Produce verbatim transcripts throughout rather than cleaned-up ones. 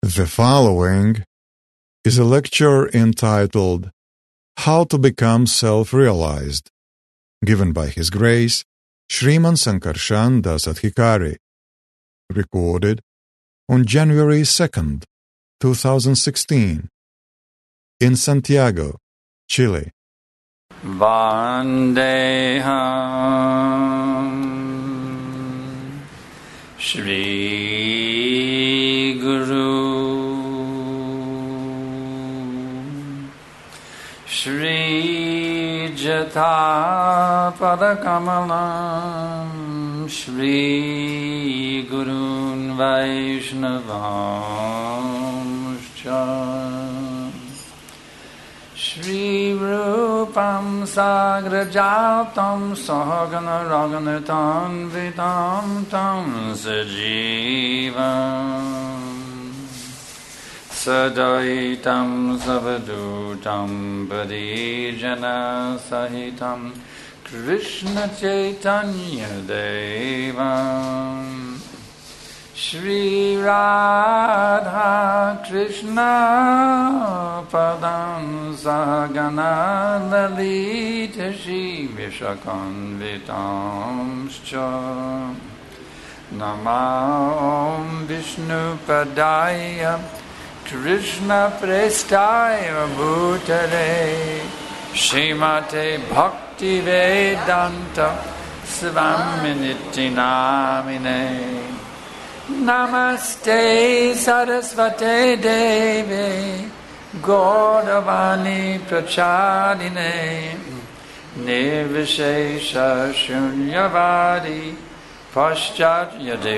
The following is a lecture entitled How to Become Self-Realized, given by His Grace, Sriman Sankarshan Das Adhikari, recorded on January second, twenty sixteen, in Santiago, Chile. Vandeham Shri Guru Shri Jatha Padakamalam Shri Gurun Vaishnavam Shri Rupam Sagrajatam Sahagana Raganatam Vitam Tam Sajivam Sadaitam Savadutam Padijana Sahitam Krishna Chaitanya Devam Shri Radha Krishna Padam Sahagana Lalita Shri Vishakanvitam Scha Namam Vishnu Padaya Krishna Prestaya Bhutale Srimate Bhakti Vedanta Svaminiti Namine Namaste Sarasvate Devi Gaudavani Prachadine Nirvishesha Shunyavadi Paschat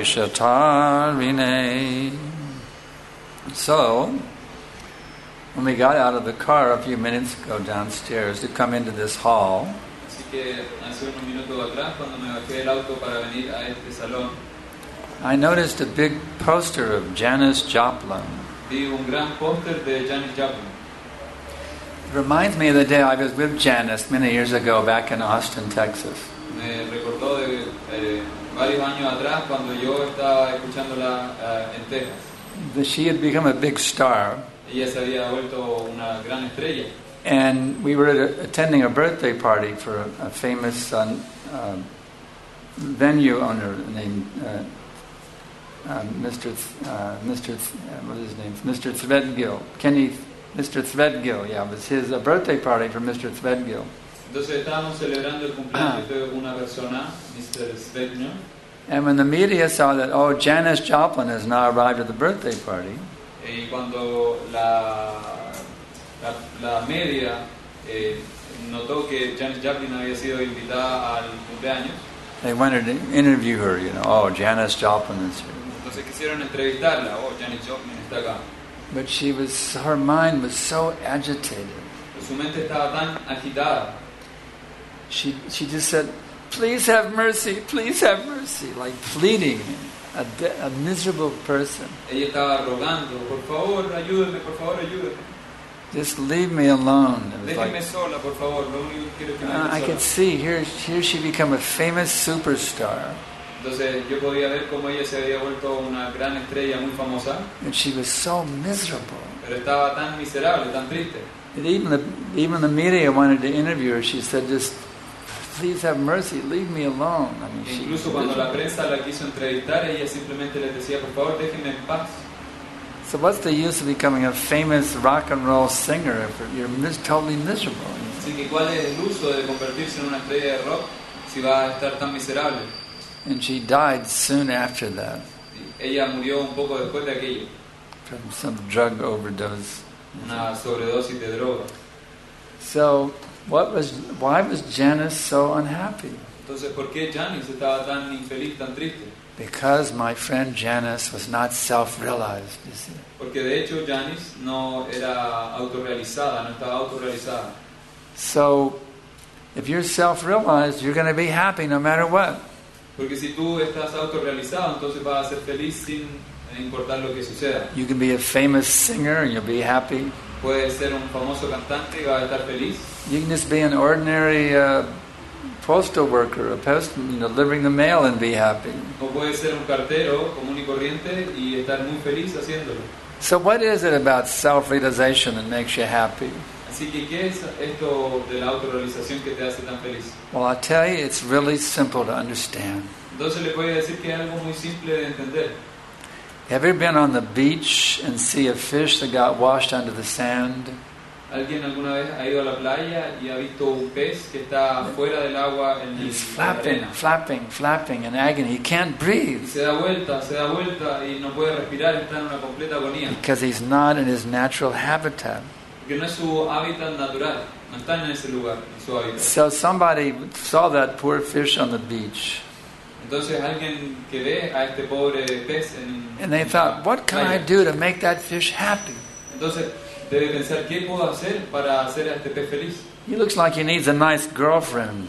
Yadeshatarine. So, when we got out of the car a few minutes ago downstairs to come into this hall, Así que hace unos minutos atrás, cuando me bajé del auto para venir a este salón, I noticed a big poster of Janis Joplin. vi un gran póster de Janis Joplin. It reminds me of the day I was with Janis many years ago back in Austin, Texas. Me recordó de eh, varios años atrás cuando yo estaba escuchándola uh, en Texas. That she had become a big star, Ella se había vuelto una gran estrella. and we were at a, attending a birthday party for a, a famous uh, uh, venue owner named uh, uh, Mister Th- uh, Mister Th- uh, what is his name? Mister Threadgill. Kenny, Mister Threadgill. Yeah, it was his a birthday party for Mister Threadgill. Entonces estábamos celebrando el cumpleaños de una persona, Mister Svedner, And when the media saw that, oh, Janis Joplin has now arrived at the birthday party, y cuando la, la, la media eh, notó que Janis Joplin había sido invitada al cumpleaños, they wanted to interview her, you know, oh, Janis Joplin is here. entonces quisieron entrevistarla. Oh, Janis Joplin está acá. But she was, her mind was so agitated. Su mente estaba tan agitada. She, she just said, please have mercy, please have mercy, like pleading, a, de- a miserable person. Ella estaba rogando, por favor, ayúdeme, por favor, ayúdeme. Just leave me alone. It was Déjeme like, sola, por favor, lo único que quiero es que me uh, I deje could sola. see, here, here she become a famous superstar. Entonces yo podía ver cómo ella se había vuelto una gran estrella muy famosa, And she was so miserable. pero estaba tan miserable, tan triste. And even the, even the media wanted to interview her. She said, just please have mercy, leave me alone. I mean, E she incluso cuando la prensa la quiso entrevistar, ella simplemente les decía, por favor, déjenme en paz. So what's the use of becoming a famous rock and roll singer if you're mis- totally miserable? Así que ¿cuál es el uso de convertirse en una estrella de rock si va a estar tan miserable? And she died soon after that Ella murió un poco después de aquello, from some drug overdose. una sobredosis de droga. So what was, why was Janis so unhappy? Entonces, ¿por qué Janis estaba tan infeliz, tan triste? Because my friend Janis was not self-realized, you see. Porque de hecho Janis no era autorrealizada, no estaba autorrealizada. So if you're self-realized, you're going to be happy no matter what. Porque si tú estás autorrealizado, entonces vas a ser feliz sin importar lo que suceda. You can be a famous singer and you'll be happy. Puedes ser un famoso cantante y vas a estar feliz. You can just be an ordinary uh, postal worker, a post, you know, delivering the mail and be happy. O puedes ser un cartero común y corriente y estar muy feliz haciéndolo. So what is it about self-realization that makes you happy? Así que, ¿qué es esto de la autorrealización que te hace tan feliz? Well, I'll tell you, it's really simple to understand. Entonces le voy a decir que es algo muy simple de entender. Have you ever been on the beach and see a fish that got washed under the sand? ¿Alguien alguna vez ha ido a la playa y ha visto un pez que está fuera del agua en el, He's en la flapping, arena? flapping, flapping in agony. He can't Y breathe se da vuelta, se da vuelta y no puede respirar, está en una completa agonía. because he's not in his natural habitat. Porque no es su hábitat natural, no está en ese lugar, en su hábitat. So somebody saw that poor fish on the beach, Entonces alguien que ve a este pobre pez en, and they en thought, la what can I playa, do to make that fish happy? entonces debe pensar, ¿qué puedo hacer para hacer a este pez feliz? He looks like he needs a nice girlfriend.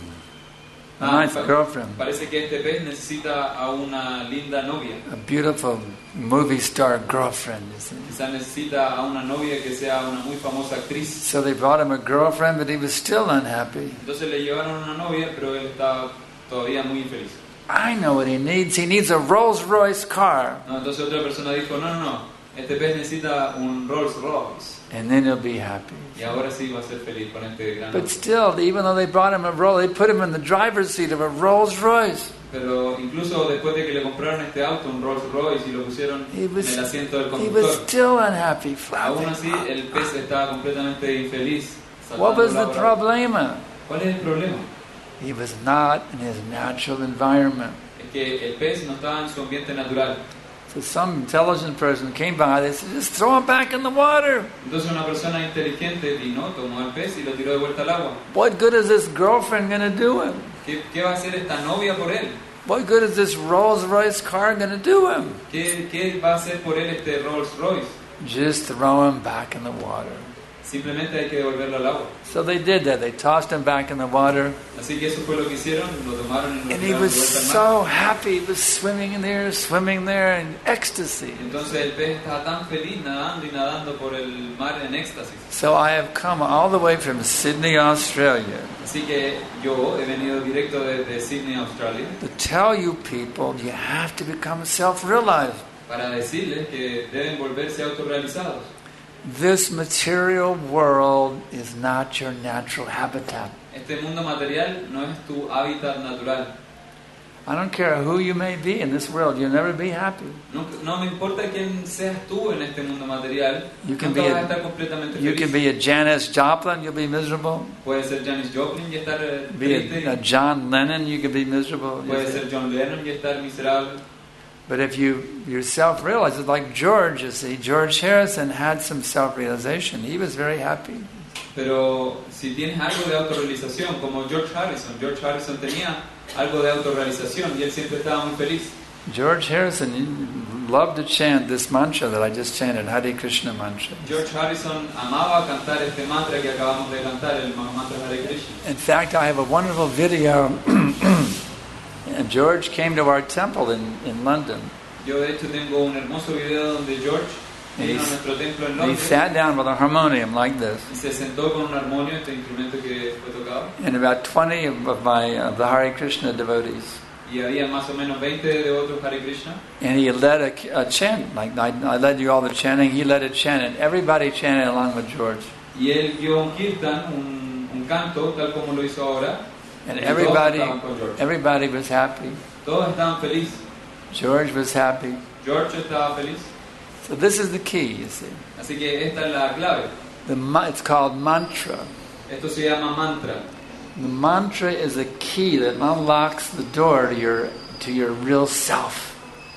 A Ah, nice pa- girlfriend. Parece que este pez necesita a una linda novia. A beautiful movie star girlfriend, you see. Quizás necesita a una novia que sea una muy famosa actriz. So they brought him a girlfriend, but he was still unhappy. Entonces le llevaron una novia, pero él estaba todavía muy infeliz. I know what he needs. He needs a Rolls Royce car, No, entonces otra persona dijo, no, no, no, este pez necesita un Rolls Royce. and then he'll be happy. Y ahora sí va a ser feliz con este gran But auto. still, even though they brought him a Rolls, they put him in the driver's seat of a Rolls Royce. Pero incluso después de que le compraron este auto, un Rolls Royce, y lo pusieron He was, en el asiento del he was conductor, still unhappy, aún flapping. así el pez estaba completamente infeliz. What was the saltando la hora. problema? ¿Cuál es el problema? He was not in his natural environment. Es que el pez no estaba en su ambiente natural. So some intelligent person came by, they said, just throw him back in the water. Entonces una persona inteligente vino, tomó al pez y lo tiró de vuelta al agua. What good is this girlfriend going to do him? ¿Qué, qué va a hacer esta novia por él? What good is this Rolls Royce car going to do him? ¿Qué, ¿Qué va a hacer por él este Rolls Royce? Just throw him back in the water. Simplemente hay que devolverlo al agua. So they did that. They tossed him back in the water. Así que eso fue lo que hicieron, lo tomaron y lo And he tiraron was de vuelta al mar. so happy. He was swimming in there, swimming there in ecstasy. Entonces el pez estaba tan feliz nadando y nadando por el mar en éxtasis. So I have come all the way from Sydney, Australia, Así que yo he venido directo desde Sydney, Australia, to tell you people you have to become self-realized. para decirles que deben volverse autorrealizados. This material world is not your natural habitat. Este mundo material no es tu hábitat natural. I don't care who you may be in this world, you'll never be happy. No, no me importa quién seas tú en este mundo material, You can nunca be vas a a- estar completamente You can feliz. be a Janis Joplin, you'll be miserable. Puede ser Janis Joplin y estar eh, Be triste. a, a John Lennon, you can be miserable. Puede ser John Lennon y estar miserable. But if you yourself realize it, like George, you see, George Harrison had some self-realization. He was very happy. Pero si tienes algo de autorrealización, como George Harrison, George Harrison tenía algo de autorrealización y él siempre estaba muy feliz. George Harrison he loved to chant this mantra that I just chanted, Hare Krishna mantra. George Harrison amaba cantar este mantra que acabamos de cantar, el mantra Hare Krishna. In fact, I have a wonderful video. And George came to our temple in, in London. Yo de hecho tengo un hermoso video donde George vino a nuestro templo en He Londres sat down with a harmonium like this. y se sentó con un armonio, este instrumento que fue tocado, And about twenty of of my of the Hare Krishna devotees. y había más o menos veinte de otros Hare Krishna, And he led a, a chant, like I, I led you all the chanting, he led a chant, and everybody chanted along with George. y él dio un kirtan, un, un canto, tal como lo hizo ahora, And y everybody, todos estaban con George. everybody was happy. Todos estaban felices. George was happy. George estaba feliz. So this is the key, you see. Así que esta es la clave. The ma- it's called mantra. Esto se llama mantra. The mantra is a key that unlocks the door to your to your real self.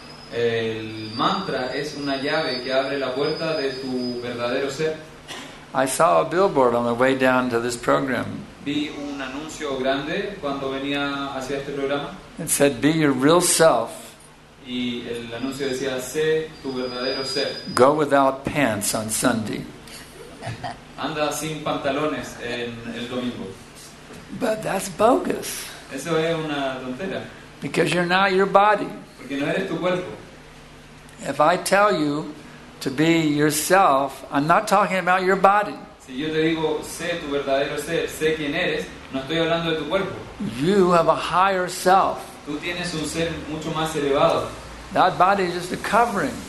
El mantra es una llave que abre la puerta de tu verdadero ser. I saw a billboard on the way down to this program. Vi un anuncio grande cuando venía hacia este programa It said, "Be your real self. y el anuncio decía, sé tu verdadero ser. Go without pants on Sunday." Anda sin pantalones en el domingo. But that's bogus Eso es una tontera, because you're not your body. porque no eres tu cuerpo. If I tell you to be yourself, I'm not talking about your body. Si yo te digo, sé tu verdadero ser, sé quién eres, no estoy hablando de tu cuerpo. You have a higher self. Tú tienes un ser mucho más elevado. That body is just a covering.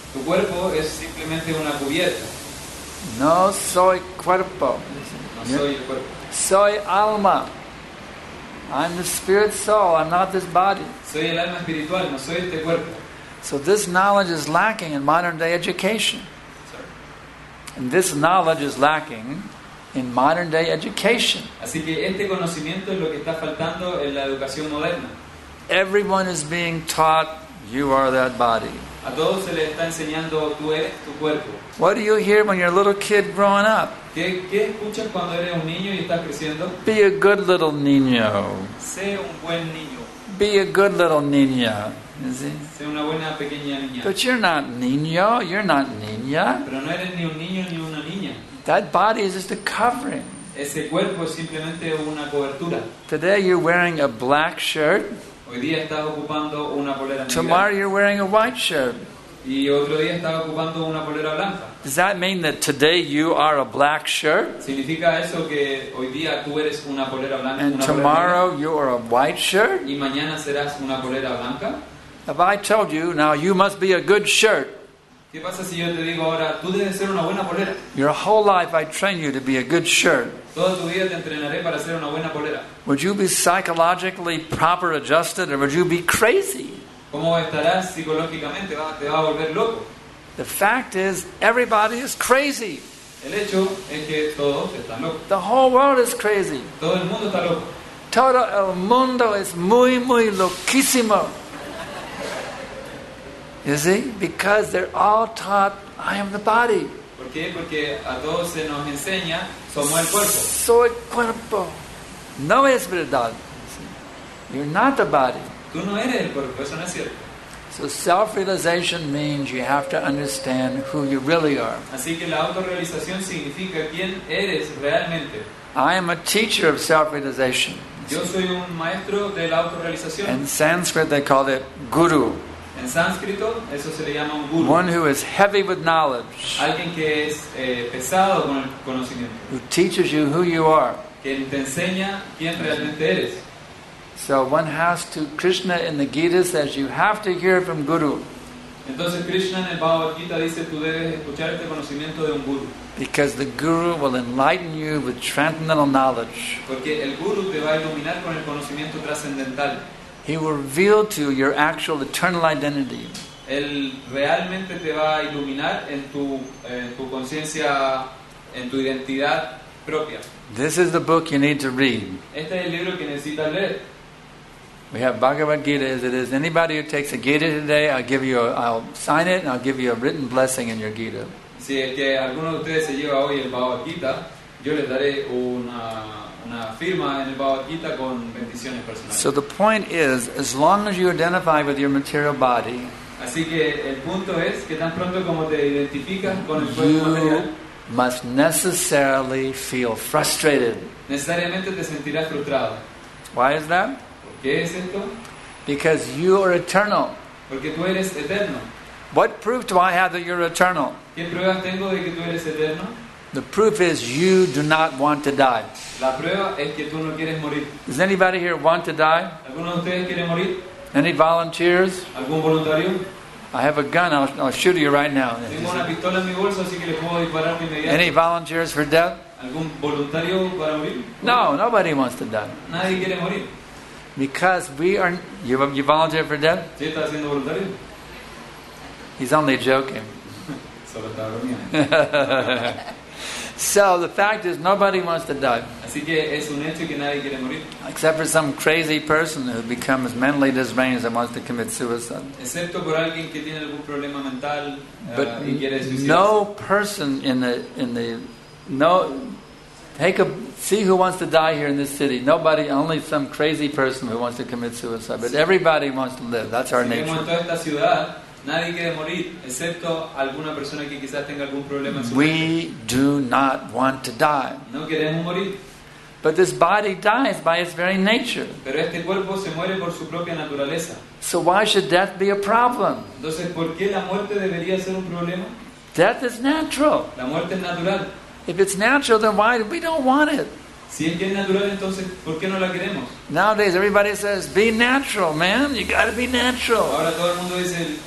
Tu cuerpo es simplemente una cubierta. No soy cuerpo. No soy el cuerpo. Soy alma. I'm the spirit soul. I'm not this body. Soy el alma espiritual, no soy este cuerpo. So this knowledge is lacking in modern day education. Sorry. And this knowledge is lacking in modern day education. Así que este conocimiento es lo que está faltando en la educación moderna. Everyone is being taught you are that body. A todos se les está enseñando tú eres tu cuerpo. What do you hear when you're a little kid growing up? ¿Qué, qué escuchas cuando eres un niño y estás creciendo? Be a good little niño. Sé un buen niño. Be a good little niña. You see? Sé una buena pequeña niña. But you're not niño. You're not niña. Pero no eres ni un niño ni una niña. That body is just a covering. Ese cuerpo es simplemente una cobertura. Today you're wearing a black shirt. Hoy día estás ocupando una polera Tomorrow negra you're wearing a white shirt. y otro día estás ocupando una polera blanca. Does that mean that today you are a black shirt ¿Significa eso que hoy día tú eres una polera blanca and una polera tomorrow you are a white shirt? negra, y mañana serás una polera blanca? If I told you now you must be a good shirt, ¿Qué pasa si yo te digo ahora, tú debes ser una buena polera? your whole life I train you to be a good shirt. Toda tu vida te entrenaré para ser una buena polera. Would you be psychologically proper adjusted or would you be crazy? ¿Cómo estarás psicológicamente? Va- Te va a volver loco. The fact is everybody is crazy. El hecho es que todos están locos. The whole world is crazy. Todo el mundo está loco. Todo el mundo es muy muy loquísimo. You see? Because they're all taught I am the body. ¿Por qué? Porque a todos se nos enseña, somos el cuerpo. Soy cuerpo. No es verdad. You're not the body. Tú no eres el cuerpo, eso no es cierto. So self-realization means you have to understand who you really are. Así que la autorrealización significa quién eres realmente. I am a teacher of self-realization. Yo soy un maestro de la autorrealización. In Sanskrit they call it guru. En sánscrito eso se le llama un guru. One who is heavy with knowledge. Alguien que es eh, pesado con el conocimiento. Who teaches you who you are. Que te enseña quién realmente eres. So one has to, Krishna in the Gita says you have to hear from Guru. Entonces Krishna en el Bhagavad Gita dice tú debes escuchar este conocimiento de un guru. Because the Guru will enlighten you with transcendental knowledge. Porque el guru te va a iluminar con el conocimiento trascendental. He will reveal to you your actual eternal identity. Él realmente te va a iluminar en tu, en tu conciencia, en tu identidad propia. This is the book you need to read. Este es el libro que necesitas leer. We have Bhagavad Gita as it is. Anybody who takes a Gita today, I'll give you a, I'll sign it and I'll give you a written blessing in your Gita. Si es que alguno de ustedes se lleva hoy el Bhagavad Gita, yo les daré una, una firma en el Bhagavad Gita con bendiciones personales. So the point is, as long as you identify with your material body, Así que el punto es que tan pronto como te identificas con el cuerpo material, you must necessarily feel frustrated. necesariamente te sentirás frustrado. Why is that? ¿Por qué es esto? Because you are eternal. Porque tú eres eterno. What proof do I have that you're eternal? ¿Qué pruebas tengo de que tú eres eterno? The proof is you do not want to die. La prueba es que tú no quieres morir. Does anybody here want to die? ¿Alguno de ustedes quiere morir? Any volunteers? ¿Algún voluntario? I have a gun. I'll, I'll shoot you right now. Tengo una pistola en mi bolso, así que le puedo disparar de inmediato. Any volunteers for death? ¿Algún voluntario para morir? No, nobody wants to die. Nadie quiere morir. Because we are... You, you volunteer for death? ¿Sí está siendo voluntario? He's only joking. Solo está bromeando. So the fact is nobody wants to die. Así que es un hecho que nadie quiere morir. Except for some crazy person who becomes mentally deranged and wants to commit suicide. Excepto por alguien que tiene algún problema mental uh, But y quiere suicidarse. no person in the in the no take a see who wants to die here in this city. Nobody, only some crazy person who wants to commit suicide. But everybody wants to live. That's our Si vemos en nature. toda esta ciudad, nadie quiere morir, excepto alguna persona que quizás tenga algún problema en su mente. We do not want to die. No queremos morir, But this body dies by its very nature. pero este cuerpo se muere por su propia naturaleza. So why should death be a problem? Entonces, ¿por qué la muerte debería ser un problema? Death is natural. La muerte es natural. If it's natural, then why we don't want it? Si es que es natural, entonces, ¿por qué no la queremos? Nowadays, everybody says, "Be natural, man. You got to be natural." Ahora todo el mundo dice,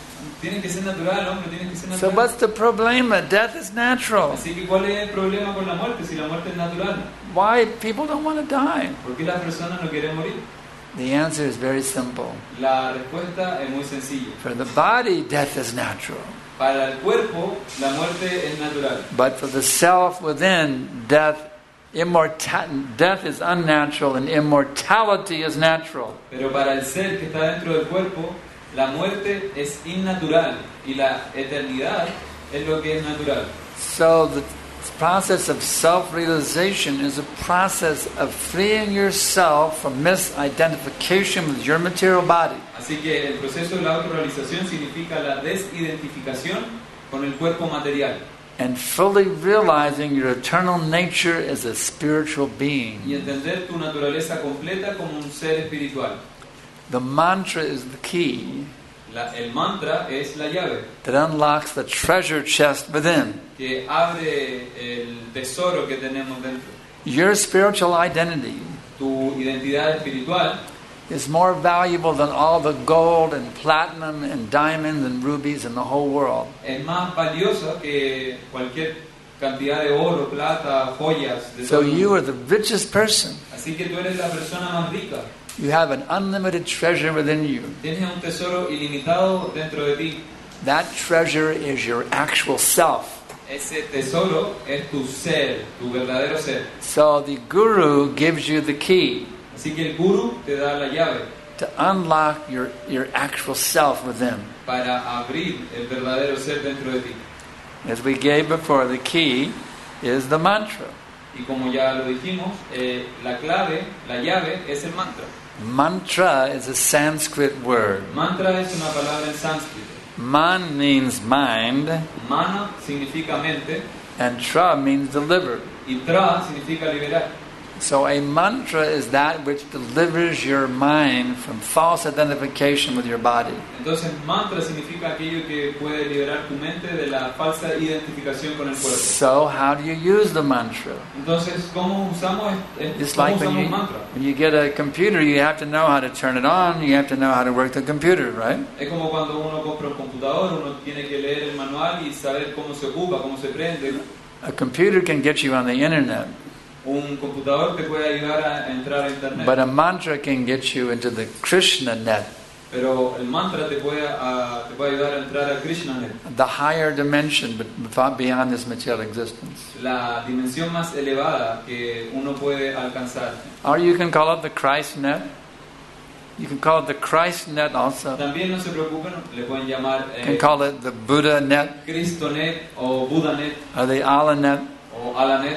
Tiene que ser natural, el hombre tiene que ser So natural. what's the problema? Death is natural. Así que ¿cuál es el problema con la muerte si la muerte es natural? Why people don't want to die? ¿Por qué las personas no quieren morir? The answer is very simple. La respuesta es muy sencilla. For the body, death is natural. Para el cuerpo, la muerte es natural. But for the self within, death, immorta- death is unnatural and immortality is natural. Pero para el ser que está dentro del cuerpo, la muerte es innatural y la eternidad es lo que es natural. So the process of self-realization is a process of freeing yourself from misidentification with your material body. Así que el proceso de la autorrealización significa la desidentificación con el cuerpo material And fully realizing your eternal nature as a spiritual y being. entender tu naturaleza completa como un ser espiritual. The mantra is the key La- el mantra es la llave that unlocks the treasure chest within. que abre el tesoro que tenemos dentro. Your spiritual identity Tu identidad espiritual is more valuable than all the gold and platinum and diamonds and rubies in the whole world. es más valiosa que cualquier cantidad de oro, plata, joyas. De So todo el you mundo. are the richest person. Así que tú eres la persona más rica. You have an unlimited treasure within you. Tienes un tesoro ilimitado dentro de ti. That treasure is your actual self. Ese tesoro es tu ser, tu verdadero ser. So the guru gives you the key Así que el guru te da la llave to unlock your, your actual self within. para abrir el verdadero ser dentro de ti. As we gave before, the key is the mantra. Y como ya lo dijimos, eh, la clave, la llave es el mantra. Mantra is a Sanskrit word. Mantra es una palabra en sánscrito. Man means mind, Mana significa mente and tra means delivered. y tra significa liberar. So a mantra is that which delivers your mind from false identification with your body. Entonces mantra significa aquello que puede liberar tu mente de la falsa identificación con el cuerpo. So how do you use the mantra? Entonces, ¿cómo usamos, eh, It's ¿cómo like when usamos you, mantra? when you get a computer, you have to know how to turn it on, you have to know how to work the computer, right? Es como cuando uno compra un computador, uno tiene que leer el manual y saber cómo se ocupa, cómo se prende. A computer can get you on the internet, Un computador te puede ayudar a entrar a internet, but a mantra can get you into the Krishna net, pero el mantra te puede, a- te puede ayudar a entrar a KrishnaNet, the higher dimension but beyond this material existence. la dimensión más elevada que uno puede alcanzar. Or you can call it the Christ net. You can call it the Christ net also. También no se preocupen, le pueden llamar You can eh, call it the Buddha net CristoNet o BuddhaNet or the Allah net. o AlaNet.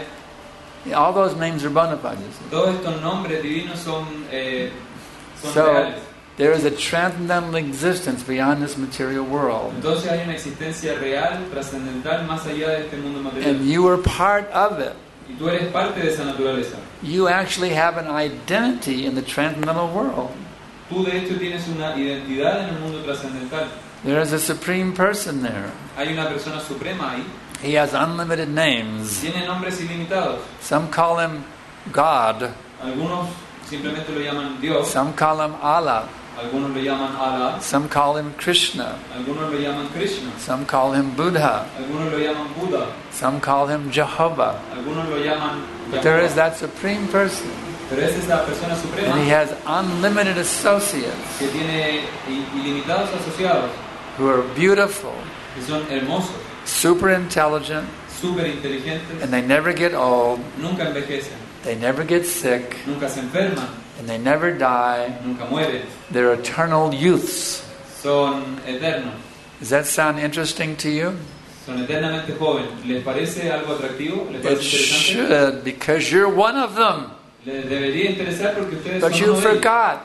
All those names are bona fides. Todos estos nombres divinos son, eh, son So reales. there is a transcendental existence beyond this material world. Entonces hay una existencia real, trascendental, más allá de este mundo material. And you are part of it. Y tú eres parte de esa naturaleza. You actually have an identity in the transcendental world. Tú de hecho tienes una identidad en el mundo trascendental. There is a supreme person there. Hay una persona suprema ahí. He has unlimited names. Tiene nombres ilimitados. Some call him God. Algunos simplemente lo llaman Dios. Some call him Allah. Algunos lo llaman Allah. Some call him Krishna. Algunos lo llaman Krishna. Some call him Buddha. Algunos lo llaman Buda. Some call him Jehovah. Algunos lo llaman But there is Yahuwah. that supreme person. Pero esa es la persona suprema And he has unlimited associates que tiene i- ilimitados asociados, who are beautiful, que son hermosos, super intelligent, súper inteligentes, and they never get old, nunca envejecen, they never get sick, nunca se enferman, and they never die. nunca mueren, They're eternal youths. son eternos, Does that sound interesting to you? son eternamente jóvenes. ¿Les parece algo atractivo? ¿Les It parece interesante? should, because you're one of them. Les debería interesar porque ustedes But son you uno de ellos. forgot.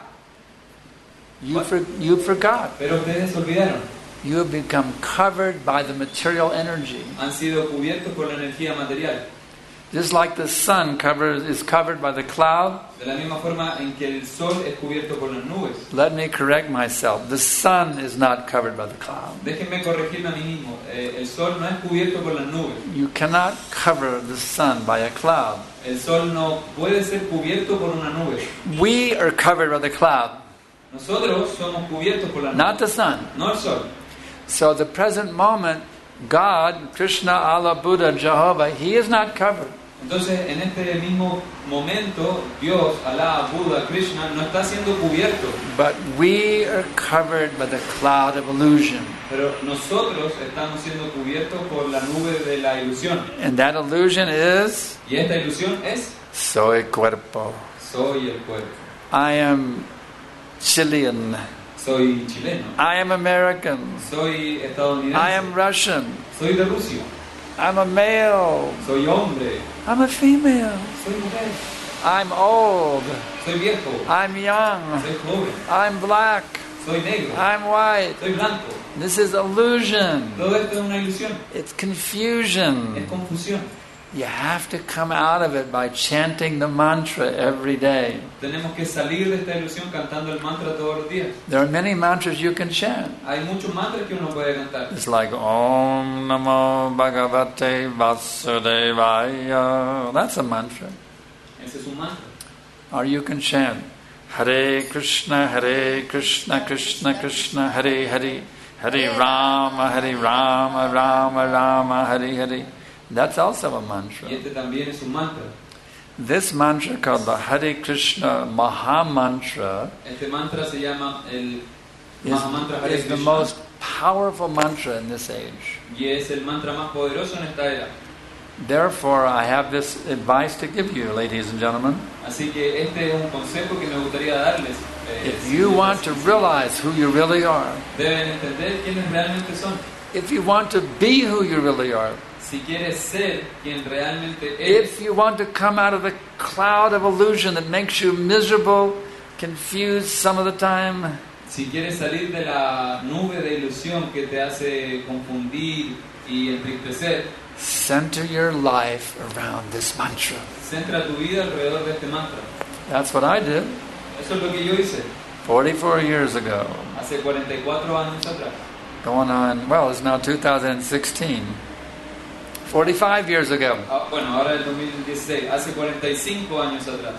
You, for, you forgot. Pero ustedes se olvidaron. You have become covered by the material energy. Han sido cubiertos por la energía material. Just like the sun covers, is covered by the cloud. De la misma forma en que el sol es cubierto por las nubes. Let me correct myself. The sun is not covered by the cloud. Déjenme corregirme a mí mismo. Eh, el sol no es cubierto por las nubes. You cannot cover the sun by a cloud. El sol no puede ser cubierto por una nube. We are covered by the cloud, Nosotros somos cubiertos por la nube. not the sun. No el sol. So the present moment, God, Krishna, Allah, Buddha, Jehovah, He is not covered. Entonces, en este mismo momento, Dios, Alá, Buda, Krishna, no está siendo cubierto. But we are covered by the cloud of illusion. Pero nosotros estamos siendo cubiertos por la nube de la ilusión. And that illusion is, Y esta ilusión es, soy cuerpo. soy el cuerpo. I am Chilean. Soy chileno. I am American. Soy estadounidense. I am Russian. Soy de Rusia. I'm a male. Soy hombre. I'm a female. Soy mujer. I'm old. Soy viejo. I'm young. Soy joven. I'm black. Soy negro. I'm white. Soy blanco. This is illusion. Todo esto es una ilusión. It's Es confusion. confusión. You have to come out of it by chanting the mantra every day. Tenemos que salir de esta ilusión cantando el mantra todos los días. There are many mantras you can chant. Hay muchos mantras que uno puede cantar. It's like Om Namo Bhagavate Vasudevaya. That's a mantra. Ese es un mantra. Or you can chant Hare Krishna, Hare Krishna, Krishna Krishna, Hare Hare, Hare Rama, Hare Rama, Rama Rama, Hare Hare. That's also a mantra. Y este también es un mantra. This mantra called the Hare Krishna Maha Mantra Este mantra se llama el is, Mahamantra Hare is the Krishna. most powerful mantra in this age. Y es el mantra más poderoso en esta era. Therefore, I have this advice to give you, ladies and gentlemen. Así que este es un consejo que me gustaría darles. Eh, If you want to realize who you really are, Deben entender quiénes realmente son. if you want to be who you really are, Si quieres ser quien realmente eres, if you want to come out of the cloud of illusion that makes you miserable, confused some of the time, si quieres salir de la nube de ilusión que te hace confundir y entristecer, center your life around this mantra. centra tu vida alrededor de este mantra. That's what I did Eso es lo que yo hice forty-four years ago. hace cuarenta y cuatro años atrás. Going on, well, it's now two thousand sixteen. forty-five years ago. Ah, bueno, ahora el dos mil dieciséis, hace cuarenta y cinco años atrás.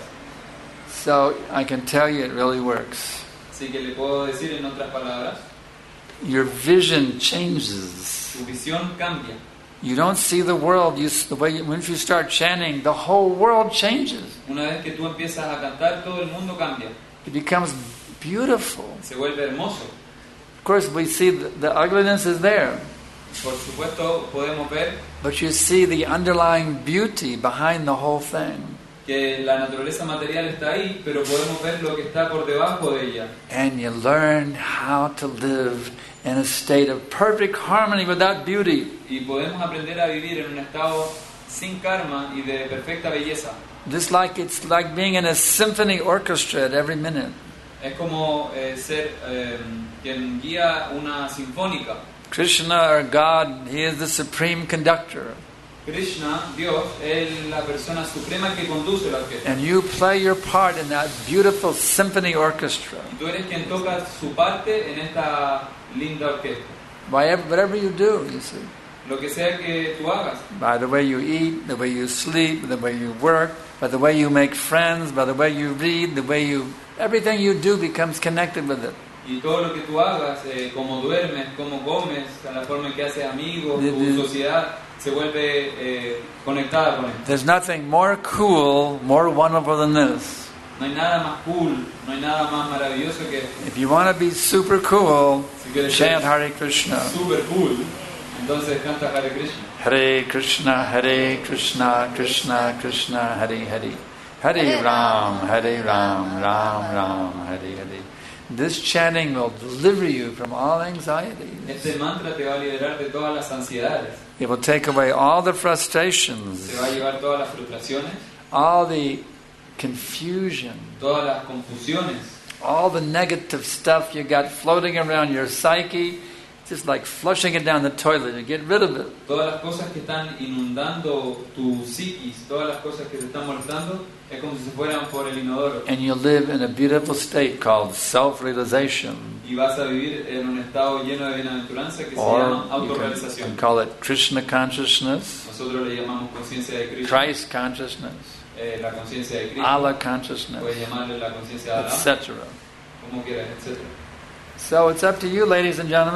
So I can tell you it really works. Así que le puedo decir en otras palabras, Your vision changes. tu visión cambia. You don't see the world. You, the way you, once you start chanting, the whole world changes. Una vez que tú empiezas a cantar, todo el mundo cambia. It becomes beautiful. Se vuelve hermoso. Of course, we see the, the ugliness is there, Por supuesto, podemos ver but you see the underlying beauty behind the whole thing. que la naturaleza material está ahí, pero podemos ver lo que está por debajo de ella. And you learn how to live in a state of perfect harmony with that beauty. Y podemos aprender a vivir en un estado sin karma y de perfecta belleza. Just like it's like being in a symphony orchestra at every minute. Es como eh, ser eh, quien guía una sinfónica. Krishna or God, He is the supreme conductor. Krishna, Dios, es la persona suprema que conduce la orquesta. And you play your part in that beautiful symphony orchestra. Y tú eres quien toca su parte en esta linda orquesta. By ev- whatever you do, you see. Lo que sea que tú hagas, By the way you eat, the way you sleep, the way you work, by the way you make friends, by the way you read, the way you... Everything you do becomes connected with it. y todo lo que tú hagas, eh, cómo duermes, cómo comes, la forma en que haces amigos, De- tu de- sociedad se vuelve eh, conectada con esto. There's nothing more cool, more wonderful than this. No hay nada más cool, no hay nada más maravilloso que esto. If you want to be super cool, Si quieres chant ser Hare Krishna. super cool, entonces canta Hare Krishna. Hare Krishna, Hare Krishna, Krishna Krishna, Hare Hare. Hare Ram, Hare Ram, Ram Ram, Hare Hare. This chanting will deliver you from all anxieties. Este mantra te va a liberar de todas las ansiedades, It will take away all the te frustrations, va a llevar todas las frustraciones, all the confusion, todas las confusiones, all the negative stuff you got floating around your psyche. Just like flushing it down the toilet, you get rid of it. todas las cosas que están inundando tu psiquis, todas las cosas que te están molestando, es como si se fueran por el inodoro. And you live in a beautiful state called self-realization. Y vas a vivir en un estado lleno de bienaventuranza que se Or llama you can, autorrealización. can call it Krishna consciousness, Nosotros le llamamos conciencia de Krishna, Christ consciousness, eh, la conciencia de Krishna, Allah puedes consciousness, llamarle la conciencia de et Allah, cetera. como quieras, etcétera. So it's up to you, ladies and gentlemen.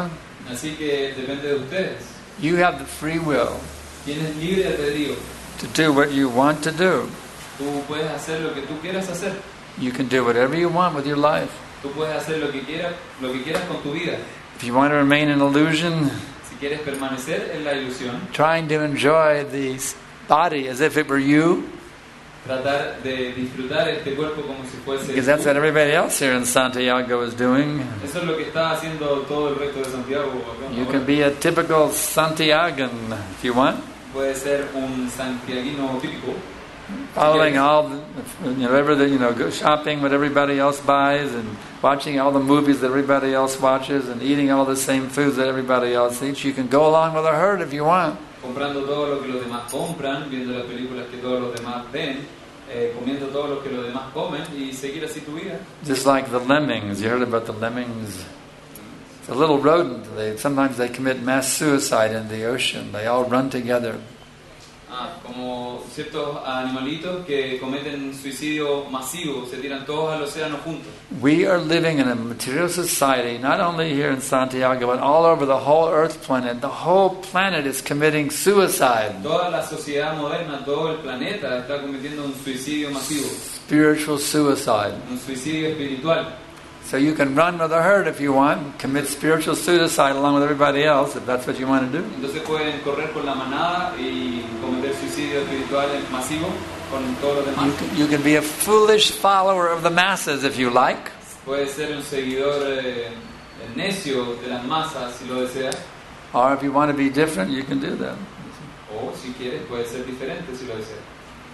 Así que depende de ustedes. You have the free will Tienes libre albedrío. to do what you want to do. Tú puedes hacer lo que tú quieras hacer. You can do whatever you want with your life. Tú puedes hacer lo que quieras, lo que quieras con tu vida. If you want to remain in illusion, Si quieres permanecer en la ilusión, trying to enjoy the body as if it were you, tratar de disfrutar este cuerpo como si fuese because that's tú. what everybody else here in Santiago is doing. Eso es lo que está haciendo todo el resto de Santiago. acá You ahora. can be a typical Santiagan if you want, Puede ser un santiaguino típico, following all the, you know, everything, you know, go shopping what everybody else buys and watching all the movies that everybody else watches and eating all the same foods that everybody else eats. You can go along with the herd if you want. comprando todo lo que los demás compran, viendo las películas que todos los demás ven, eh, comiendo todo lo que los demás comen y seguir así tu vida. Just like the lemmings. You heard about the lemmings? It's a little rodent. They sometimes they commit mass suicide in the ocean. They all run together. Ah, como ciertos animalitos que cometen suicidio masivo, se tiran todos al océano juntos. We are living in a material society, not only here in Santiago, but all over the whole Earth planet. The whole planet is committing suicide. Toda la sociedad moderna, todo el planeta está cometiendo un suicidio masivo, Spiritual suicide. un suicidio espiritual. So you can run with the herd if you want, commit spiritual suicide along with everybody else, if that's what you want to do. Entonces pueden correr con la manada y cometer suicidio espiritual masivo con todos los demás. You can, you can be a foolish follower of the masses if you like. Puede ser un seguidor eh, necio de las masas si lo desea, Or if you want to be different, you can do that. o si quieres puede ser diferente si lo desea.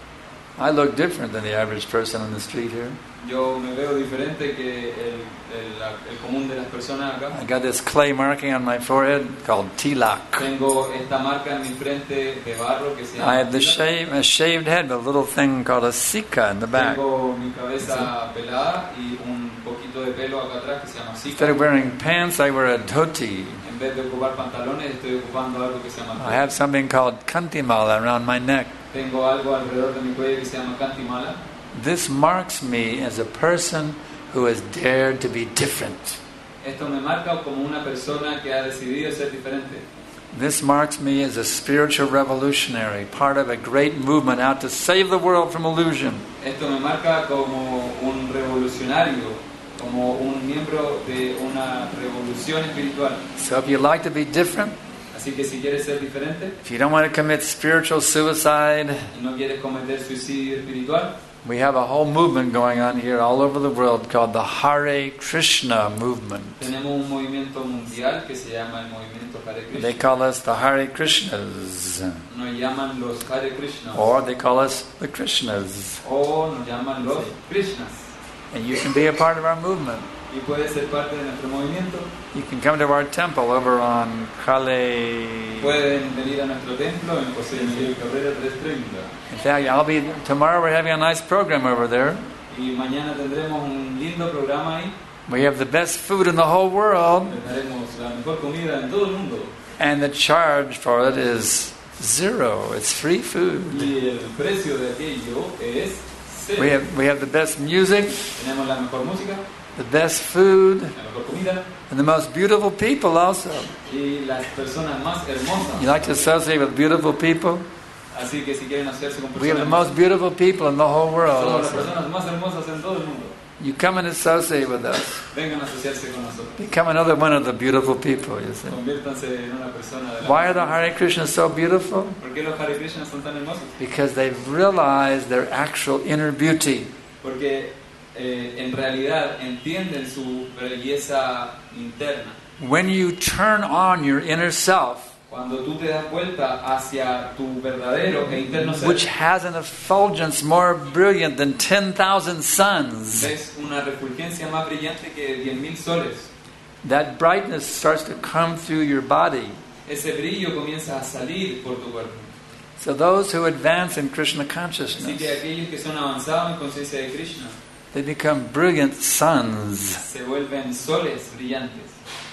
I look different than the average person on the street here. Yo me veo diferente que el, el, la- el común de las personas acá. I got this clay marking on my forehead called tilak. Tengo esta marca en mi frente de barro que se llama I have the Tila. shave, a shaved head with a little thing called a sika in the back. Tengo mi cabeza pelada y un poquito de pelo acá atrás que se llama Instead zika. of wearing pants, I wear a dhoti. En vez de ocupar pantalones, estoy ocupando algo que se llama I have something called kantimala around my neck. Tengo algo alrededor de mi cuello que se llama cantimala. This marks me as a person who has dared to be different. Esto me marca como una persona que ha decidido ser diferente. This marks me as a spiritual revolutionary, part of a great movement out to save the world from illusion. Esto me marca como un revolucionario, como un miembro de una revolución espiritual. So if you like to be different, Así que si quieres ser diferente if you don't want to commit spiritual suicide, y no quieres cometer suicidio espiritual, we have a whole movement going on here all over the world called the Hare Krishna movement. tenemos un movimiento mundial que se llama el movimiento Hare They Krishna. call us the Hare Krishnas, Nos llaman los Hare Krishnas or they call us the Krishnas. o nos llaman los Krishnas. And you can be a part of our movement. Y puedes ser parte de nuestro movimiento. You can come to our temple over on Kale. Pueden venir a nuestro templo en José Miguel Cabrera trescientos treinta. In fact, I'll be tomorrow. We're having a nice program over there. Y mañana tendremos un lindo programa ahí. We have the best food in the whole world, Tendremos la mejor comida en todo el mundo. and the charge for it is zero. It's free food. Y el precio de aquello es cero. We have we have the best music, Tenemos la mejor música, the best food, la mejor comida and the most beautiful people also. y las personas más hermosas. You like to associate with beautiful people? Así que si quieren hacerse con We have the personas, most beautiful people in the whole world somos las also. personas más hermosas en todo el mundo. You come and associate with us. Vengan a asociarse con nosotros. Become another one of the beautiful people, you see. Conviértanse en una persona de la Why are the Hare Krishnas so beautiful? ¿Por qué los Hare Krishnas son tan hermosos? Because they've realized their actual inner beauty. Porque eh, en realidad entienden su belleza interna. When you turn on your inner self, Cuando tú te das vuelta hacia tu verdadero e interno ser, which has an effulgence more brilliant than ten thousand suns, ves una refulgencia más brillante que diez mil soles. that brightness starts to come through your body. Ese brillo comienza a salir por tu cuerpo. So those who advance in Krishna Así que consciousness, aquellos que son avanzados en conciencia de Krishna they become brilliant suns se vuelven soles brillantes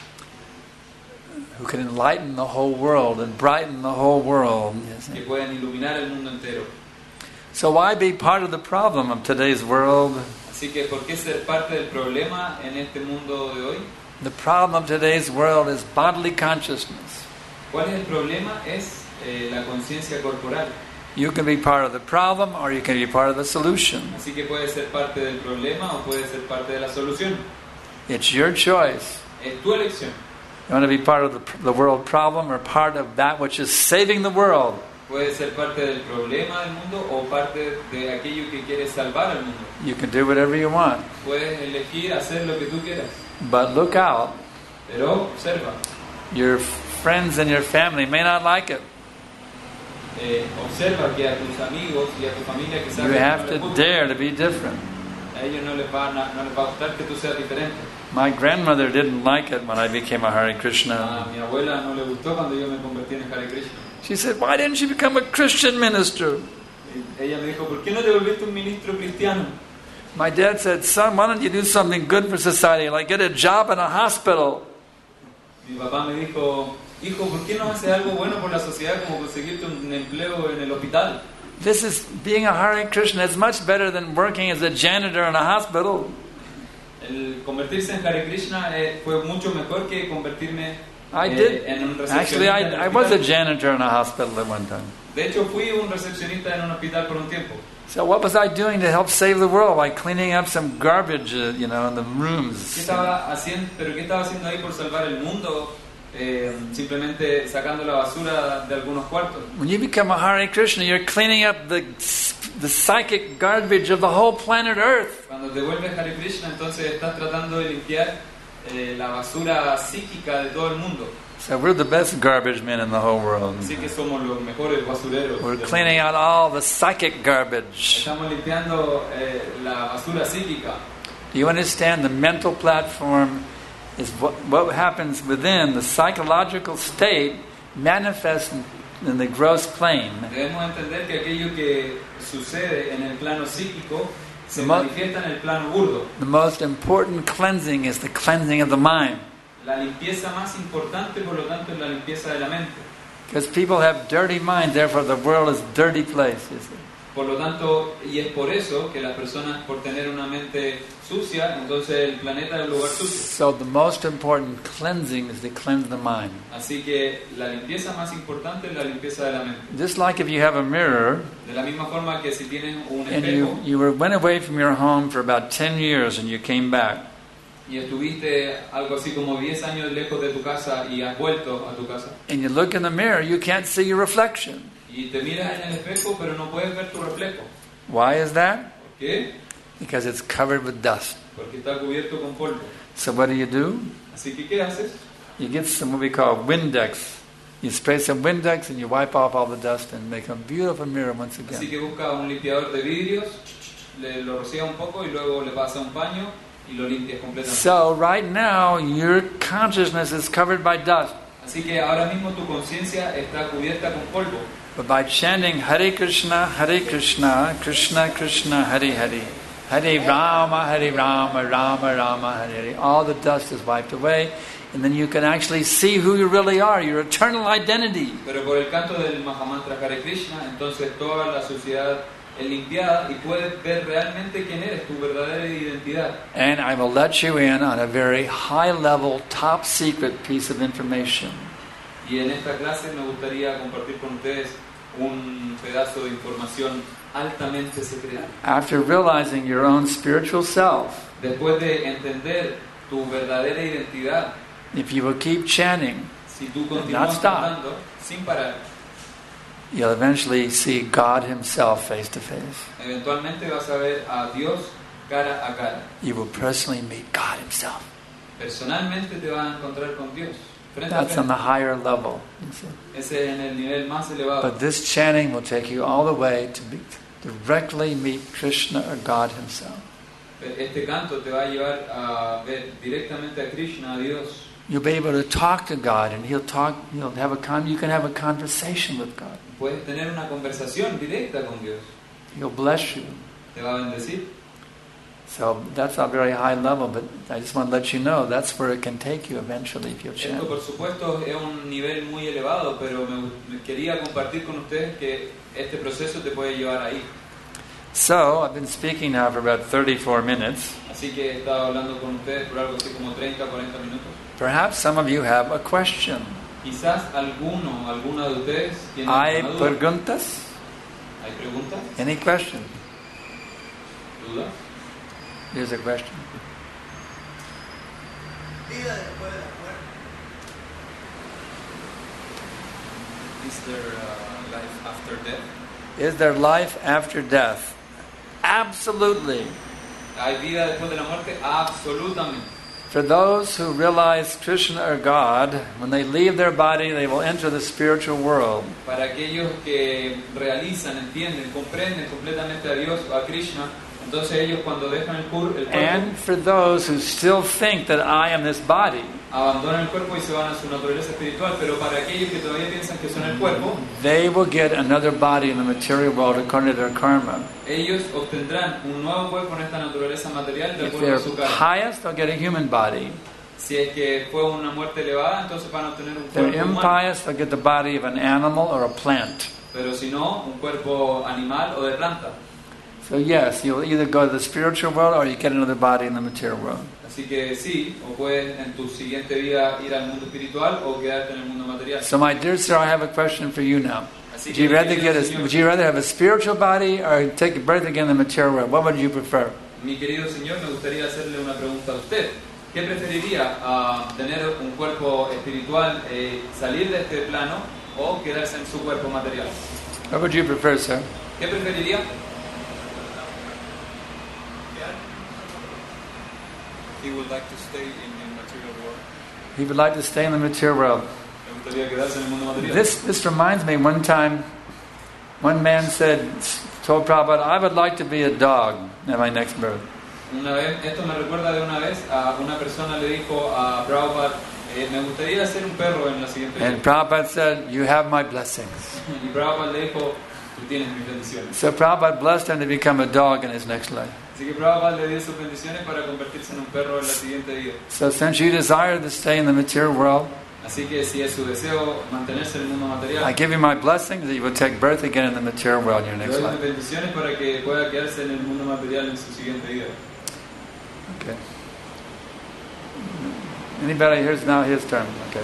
who can enlighten the whole world and brighten the whole world. que pueden iluminar el mundo entero. So why be part of the problem of today's world? Así que ¿por qué ser parte del problema en este mundo de hoy? The problem of today's world is bodily consciousness. ¿Cuál es el problema? Es eh, la conciencia corporal. You can be part of the problem or you can be part of the solution. Así que puede ser parte del problema o puede ser parte de la solución. It's your choice. Es tu elección. You want to be part of the, the world problem or part of that which is saving the world. Puede ser parte del problema del mundo o parte de aquello que quiere salvar al mundo. You can do whatever you want. Puedes elegir hacer lo que tú quieras. But look out. Pero observa. Your friends and your family may not like it. Eh, observa que a tus amigos y a tu familia que You saben have que no les to gusta, dare to be different. a ellos no les, va a, no les va a gustar que tú seas diferente. My grandmother didn't like it when I became a Hare Krishna. A mi abuela no le gustó cuando yo me convertí en Hare Krishna. She said, "Why didn't you become a Christian minister?" Y ella me dijo, ¿por qué no te volviste un ministro cristiano? My dad said, "Son, why don't you do something good for society, like get a job in a hospital?" Mi papá me dijo, hijo, ¿por qué no haces algo bueno por la sociedad como conseguirte un empleo en el hospital? This is being a Hare Krishna. It's much better than working as a janitor in a hospital. El convertirse en Hare Krishna eh, fue mucho mejor que convertirme I eh, did. en un Actually, recepcionista en I, el I was a hospital. janitor in a hospital at one time. De hecho, fui un recepcionista en un hospital por un tiempo. So what was I doing to help save the world? By cleaning up some garbage, uh, you know, in the ¿Qué rooms. estaba haciendo, pero qué estaba haciendo ahí por salvar el mundo? Eh, simplemente sacando la basura de algunos cuartos. When you become a Hare Krishna, you're cleaning up the the psychic garbage of the whole planet Earth. Cuando te vuelves Hare Krishna, entonces estás tratando de limpiar eh, la basura psíquica de todo el mundo. So we're the best garbage men in the whole world. Así que somos los mejores basureros. We're del cleaning mundo. out all the psychic garbage. Estamos limpiando eh, la basura psíquica. Do you understand? The mental platform is what, what happens within the psychological state manifests in, in the gross plane. Debemos entender que aquello que sucede en el plano psíquico se The mo- manifiesta en el plano burdo. The most important cleansing is the cleansing of the mind. La limpieza más importante, por lo tanto, es la limpieza de la mente. Because people have dirty minds, therefore the world is a dirty place. You see. Por lo tanto, y es por eso que las personas, por tener una mente sucia, entonces el planeta es un lugar sucio. So the most important cleansing is to cleanse the mind. Así que la limpieza más importante es la limpieza de la mente. Just like if you have a mirror De la misma forma que si tienes un and espejo you, you were, went away from your home for about ten years and you came back. y estuviste algo así como diez años lejos de tu casa y has vuelto a tu casa And you look in the mirror, you can't see your reflection. y te miras en el espejo pero no puedes ver tu reflejo. Why is that? ¿Por qué? Because it's covered with dust. Porque está cubierto con polvo. So what do you do? Así que ¿qué haces? You get some what we call Windex. You spray some Windex and you wipe off all the dust and make a beautiful mirror once Así again. que busca un limpiador de vidrios, le, lo rocía un poco y luego le pasa un paño y lo limpias completamente. So right now your consciousness is covered by dust. Así que ahora mismo tu conciencia está cubierta con polvo. But by chanting Hare Krishna, Hare Krishna, Krishna Krishna, Hare Hare, Hare Rama, Hare Rama, Rama Rama, Hare Hare, all the dust is wiped away, and then you can actually see who you really are, your eternal identity. Pero por el canto del Mahamantra Hare Krishna, entonces toda la suciedad es limpiada y puedes ver realmente quién eres, tu verdadera identidad. And I will let you in on a very high level, top secret piece of information. Y en esta clase me gustaría compartir con ustedes un pedazo de información altamente secreta. After realizing your own spiritual self, Después de entender tu verdadera identidad, if you will keep chanting, si tú Not continúas stop. cantando sin parar, you'll eventually see God Himself face to face. eventualmente vas a ver a Dios cara a cara. You will personally meet God Himself. Personalmente te vas a encontrar con Dios. Frente a That's on the frente. higher level. You see. Ese es en el nivel más elevado. But this chanting will take you all the way to be, directly meet Krishna or God Himself. Este canto te va a llevar a ver directamente a Krishna, a Dios. You'll be able to talk to God, and He'll talk. You'll have a con. You can have a conversation with God. Puedes tener una conversación directa con Dios. He'll bless you. Te va a bendecir. So that's a very high level, but I just want to let you know that's where it can take you eventually if you Esto, chant. por supuesto, es un nivel muy elevado, pero me, me quería compartir con ustedes que este proceso te puede llevar ahí. So, I've been speaking now for about thirty-four minutes. Así que he estado hablando con ustedes por algo así como treinta, cuarenta minutos. Perhaps some of you have a question. Quizás alguno, alguna de ustedes tiene ¿Hay una duda. preguntas? ¿Hay preguntas? Any question? ¿Dudas? Here's a question. Is there uh, life after death? Is there life after death? Absolutely. ¿Hay vida después de la muerte? Absolutamente. For those who realize Krishna or God, when they leave their body, they will enter the spiritual world. Para aquellos que realizan, entienden, comprenden completamente a Dios o a Krishna, entonces ellos cuando dejan el, cur, el cuerpo, And for those who still think that I am this body, abandonan el cuerpo y se van a su naturaleza espiritual, pero para aquellos que todavía piensan que son el cuerpo, they will get another body in the material world according to their karma. ellos obtendrán un nuevo cuerpo en esta naturaleza material de If acuerdo they're a su karma. pious, they'll get a human body. Si es que fue una muerte elevada, entonces van a obtener un If they're cuerpo humano. impious, they'll get the body of an animal or a plant. Pero si no, un cuerpo animal o de planta. So yes, you'll either go to the spiritual world or you get another body in the material world. Así que sí, o puedes en tu siguiente vida ir al mundo espiritual o quedarte en el mundo material. So my dear sir, I have a question for you now. Así Would que, you rather querido get a, señor, would you rather have a spiritual body or take a birth again in the material world? What would you prefer? mi querido señor, me gustaría hacerle una pregunta a usted. ¿Qué preferiría? ah, ¿Tener un cuerpo espiritual, eh, salir de este plano o quedarse en su cuerpo material? What would you prefer, sir? ¿Qué preferiría? He would like to stay in the material world. He would like to stay in the material world. Me gustaría quedarse en el mundo material. This this reminds me. One time, one man said, told Prabhupada, "I would like to be a dog at my next birth." Una vez, esto me recuerda de una vez a una persona le dijo a Prabhupada, eh, me gustaría ser un perro en la siguiente And vida. Prabhupada said, "You have my blessings." Y Prabhupada le dijo, tú tienes mis bendiciones. So Prabhupada blessed him to become a dog in his next life. Así que Prabhupada le dio sus bendiciones para convertirse en un perro en la siguiente vida. So since you desire to stay in the material world, Así que si es su deseo mantenerse en el mundo material, I give you my blessings that you will take birth again in the material world in your le next doy mis life. bendiciones para que pueda quedarse en el mundo material en su siguiente vida. Okay. Anybody? Here's now his turn. Okay.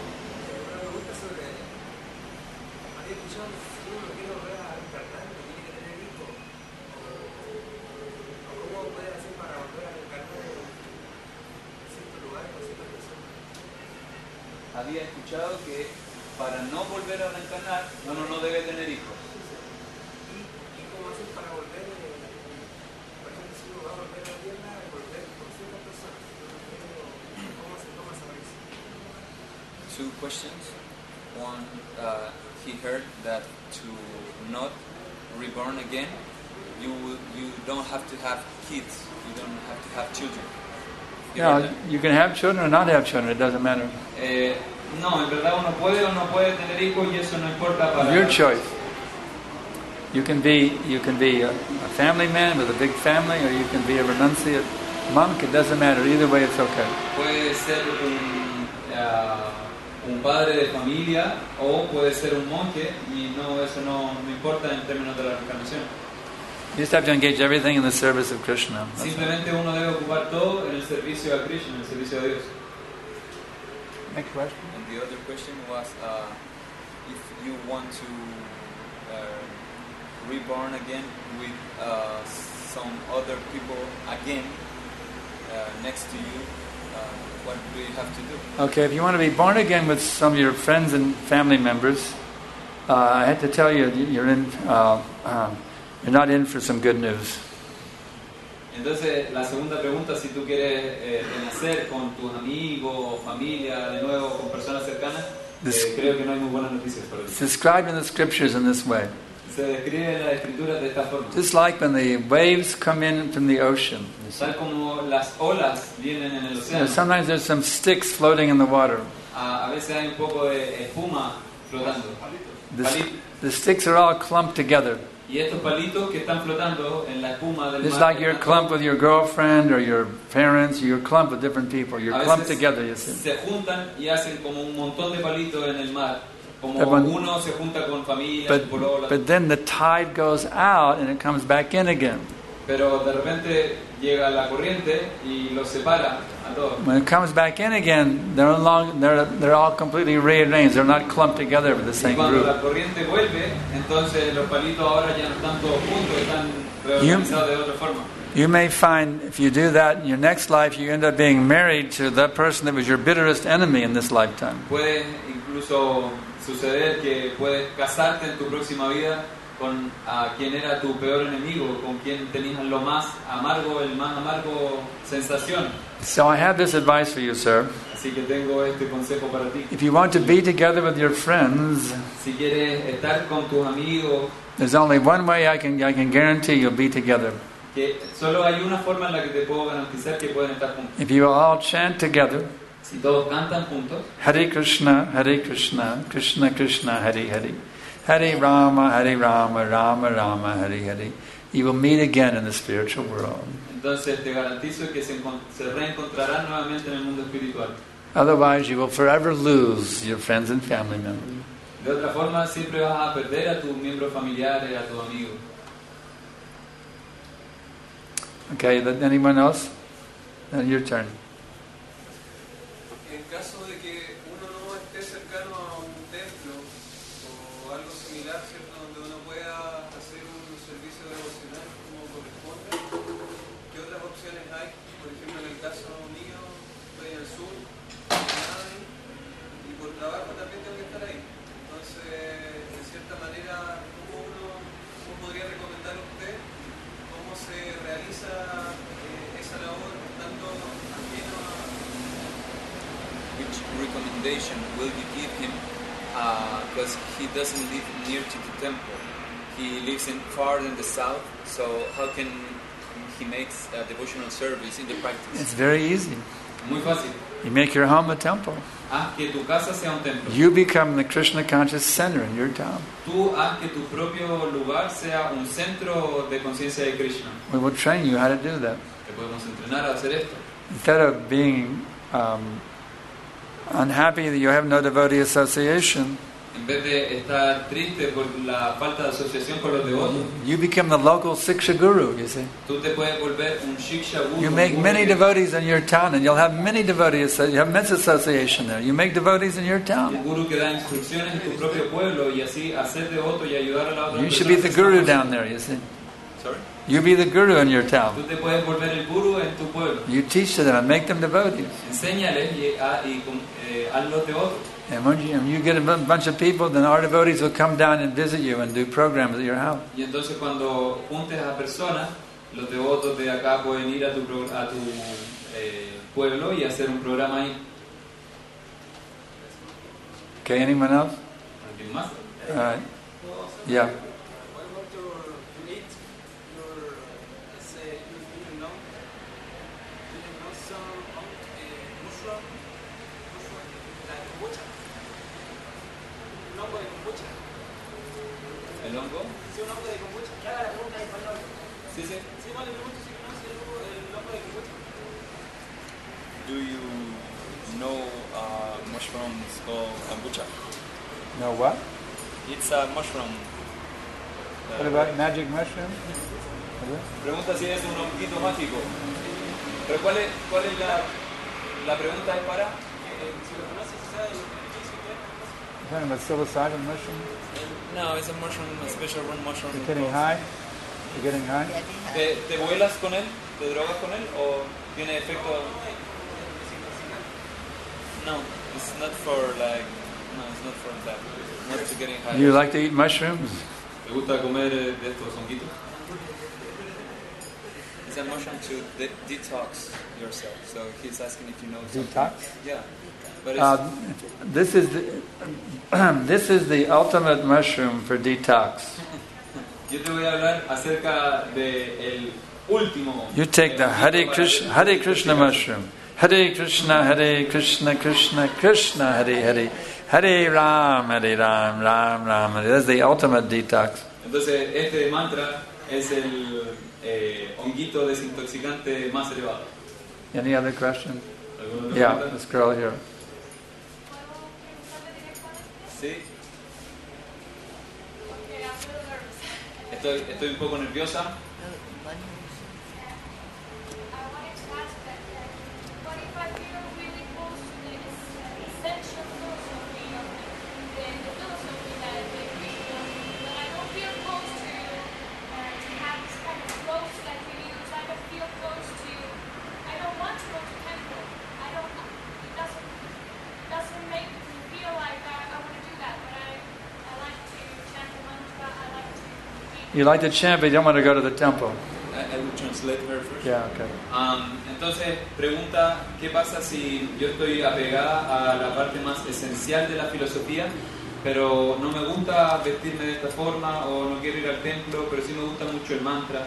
Había escuchado que para no volver a reencarnar, uno no debe tener hijos. ¿Y cómo hacen para volver? Por ejemplo, si uno va a volver a la tierra, volver con ciertas personas. ¿Cómo se toma esa decisión? Two questions. One, uh, he heard that to not reborn again, you you don't have to have kids. You don't have to have children. Yeah, you can have children or not have children. It doesn't matter. Eh, no, en verdad uno puede o no puede tener hijos y eso no importa para Your choice. You can be you can be a, a family man with a big family, or you can be a renunciate monk. It doesn't matter. Either way, it's okay. Puede ser un, uh, un padre de familia o puede ser un monje y no eso no, no importa en términos de la reencarnación. You just have to engage everything in the service of Krishna. That's all. Simplemente uno debe ocupar todo en el servicio a Krishna, en el servicio a Dios. Next question. And the other question was, uh, if you want to uh, reborn again with uh, some other people again uh, next to you, uh, what do you have to do? Okay, if you want to be born again with some of your friends and family members, uh, I had to tell you you're in. Uh, um, you're not in for some good news. Entonces, la segunda pregunta, si tú quieres eh, renacer con tus amigos, familia, de nuevo, con personas cercanas, eh, creo que no hay muy buenas noticias para ti. It's described in the scriptures in this way. Se describe en las escrituras de esta forma. Just like when the waves come in from the ocean. Tal como las olas vienen en el You know, océano, sometimes there's some sticks floating in the water. a, a veces hay un poco de espuma flotando. The, Palito. the sticks are all clumped together. Y estos palitos que están flotando en la espuma del Just mar, like you're están clumped with your girlfriend or your parents, you're clumped with different people. You're a clumped veces together, you see. se juntan y hacen como un montón de palitos en el mar. Como Everyone- uno se junta con familia, But, con polola, but then the tide goes out and it comes back in again. pero de repente llega la corriente y los separa a todos. When it comes back in again, they're, no long, they're, they're all completely rearranged. They're not clumped together with the Y same cuando group. la corriente vuelve, entonces los palitos ahora ya no están todos juntos, están reorganizados de otra forma. You may find if you do that in your next life, you end up being married to that person that was your bitterest enemy in this lifetime. Puede incluso suceder que puedes casarte en tu próxima vida con a quien era tu peor enemigo, con quien tenías lo más amargo, el más amargo sensación. So I have this advice for you, sir. Así que tengo este consejo para ti. If you want to be together with your friends, Si quieres estar con tus amigos, there's only one way I can I can guarantee you'll be together. que solo hay una forma en la que te puedo garantizar que pueden estar juntos. If you all chant together, Si todos cantan juntos, Hare Krishna, Hare Krishna, Krishna Krishna, Hare Hare, Hare Rama, Hare Rama, Rama Rama, Hare Hare, you will meet again in the spiritual world. entonces te garantizo que se, encon- se reencontrarán nuevamente en el mundo espiritual. Otherwise, you will forever lose your friends and family members. De otra forma, siempre vas a perder a tus miembros familiares, a tus amigos. Okay, then anyone else? Then your turn. En caso de que uno no esté cercano a un templo o algo similar, ¿cierto? Donde uno pueda hacer un servicio devocional como corresponde, ¿qué otras opciones hay? Por ejemplo, en el caso mío, estoy en el sur, y por trabajo también tengo que estar ahí. Entonces, de cierta manera, ¿cómo uno cómo podría recomendar a usted cómo se realiza eh, esa labor estando ajeno a... Which recommendation will you give him? Because he doesn't live near to the temple. He lives in far in the south. So how can he make a devotional service in the practice? It's very easy. Muy fácil. You make your home a temple. Haz que tu casa sea un templo. You become the Krishna conscious center in your town. Tú haz que tu propio lugar sea un centro de conciencia de Krishna. We will train you how to do that. Te podemos entrenar a hacer esto. Instead of being um, unhappy that you have no devotee association, En vez de estar triste por la falta de asociación con los devotos, you become the local Siksha Guru, you see. tú te puedes volver un shiksha guru. You make un many guru que- devotees in your town and you'll have many devotees, you have men's association there. You make devotees in your Un town. guru que da instrucciones en tu propio pueblo y así hacer devoto y ayudar a la otra You persona. should be the guru down there, you see. Sorry? You be the guru in your Tú town. te puedes volver el guru en tu pueblo. You teach to them and make them devotees. Enséñales y, a, y con- eh, hazlos devotos. And when you, when you get a bu- bunch of people, then our devotees will come down and visit you and do programs at your house. Y entonces cuando juntes a personas, los devotos de acá pueden ir a tu, pro- a tu eh, pueblo y hacer un programa ahí. Okay, anyone else? ¿Alguien más? All right. Yeah. What about your meat, your, let's say, you, you know, you know some um, uh, mushroom, mushroom, like kombucha. Un hongo de kombucha. ¿El hongo? Sí, un hongo de kombucha. Que haga la pregunta en español. Sí, sí. Sí, igual le pregunto si conoce el hongo, el hongo de kombucha. Do you know uh, mushrooms called kombucha? No what? It's a mushroom. Uh, What about magic mushroom? Pregunta si es un honguito mágico. Pero ¿cuál es, cuál es la, la pregunta es para? Eh, si lo conoce, si sabe lo que es, You're talking about psilocybin mushroom? No, it's a mushroom, a special one mushroom. You're getting called- high? You're getting high? ¿Te, ¿Te vuelas con él? ¿Te drogas con él? ¿O tiene efecto? No, it's not for like. No, it's not for that. Not to getting high. You like to eat mushrooms? ¿Te gusta comer eh, de estos honguitos? It's a mushroom to de- detox yourself. So he's asking if you know. something. Detox? Yeah, but it's, Uh, this is the, this is the ultimate mushroom for detox. Yo te voy a hablar acerca de el último. You take the Hare Krishna, Hare Krishna mushroom. Hare Krishna, Hare Krishna, Krishna Krishna, Hare Hare. Hare Ram, Hare Ram, Ram Ram. Hare. That's the ultimate detox. Entonces, este mantra es el eh, honguito desintoxicante más elevado. Any other question? ¿Alguna otra Yeah, pregunta? this girl here. sí. Estoy, estoy un poco nerviosa. You like to chant, but you don't want to go to the temple. I, I will translate her first. Yeah, okay. Um, entonces pregunta qué pasa si yo estoy apegada a la parte más esencial de la filosofía, pero no me gusta vestirme de esta forma o no quiero ir al templo, pero sí me gusta mucho el mantra.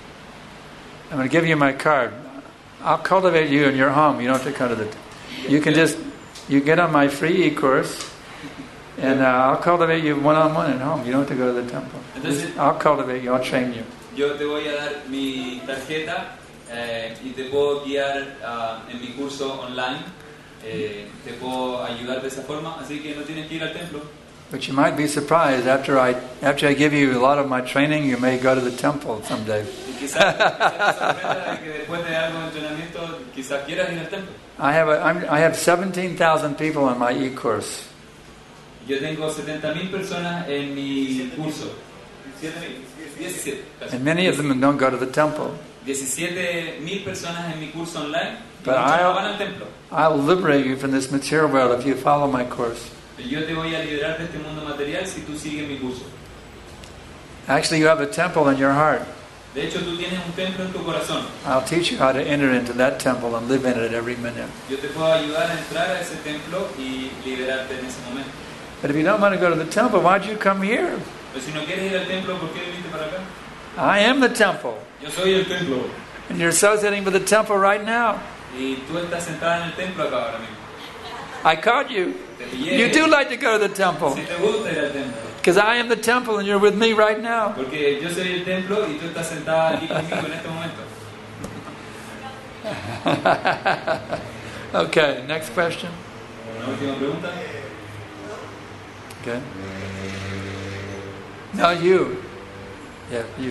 I'm going to give you my card. I'll cultivate you in your home. You don't have to come to the. You can just you get on my free e-course, and uh, I'll cultivate you one-on-one at home. You don't have to go to the temple. Just, I'll cultivate you. I'll train you. Yo te voy a dar mi tarjeta eh, y te puedo guiar uh, en mi curso online. Eh, te puedo ayudar de esa forma, así que no tienes que ir al templo. But you might be surprised after I after I give you a lot of my training, you may go to the temple someday. Y quizás, quizás te sorprenda de que después de algo de entrenamiento, quizás quieras ir al templo. I have a, I'm, I have seventeen thousand people on my e-course. Yo tengo setenta mil personas en mi curso. diecisiete. And many of them don't go to the temple. diecisiete mil personas en mi curso online. Y But muchos no van I'll, al templo. I'll liberate you from this material world if you follow my course. Yo te voy a liberar de este mundo material si tú sigues mi curso. Actually, you have a temple in your heart. De hecho, tú tienes un templo en tu corazón. I'll teach you how to enter into that temple and live in it every minute. Yo te puedo ayudar a entrar a ese templo y liberarte en ese momento. But if you don't want to go to the temple, why'd you come here? Pero si no quieres ir al templo, ¿por qué viniste para acá? I am the temple. Yo soy el templo. And you're associating with the temple right now. Y tú estás sentada en el templo acá ahora mismo. I caught you. Te pillé. You do like to go to the temple. Si te gusta ir al templo. Because I am the temple and you're with me right now. Porque yo soy el templo y tú estás sentada aquí conmigo en este momento. Okay, next question. Una última pregunta. Okay. No, you. Yeah, you.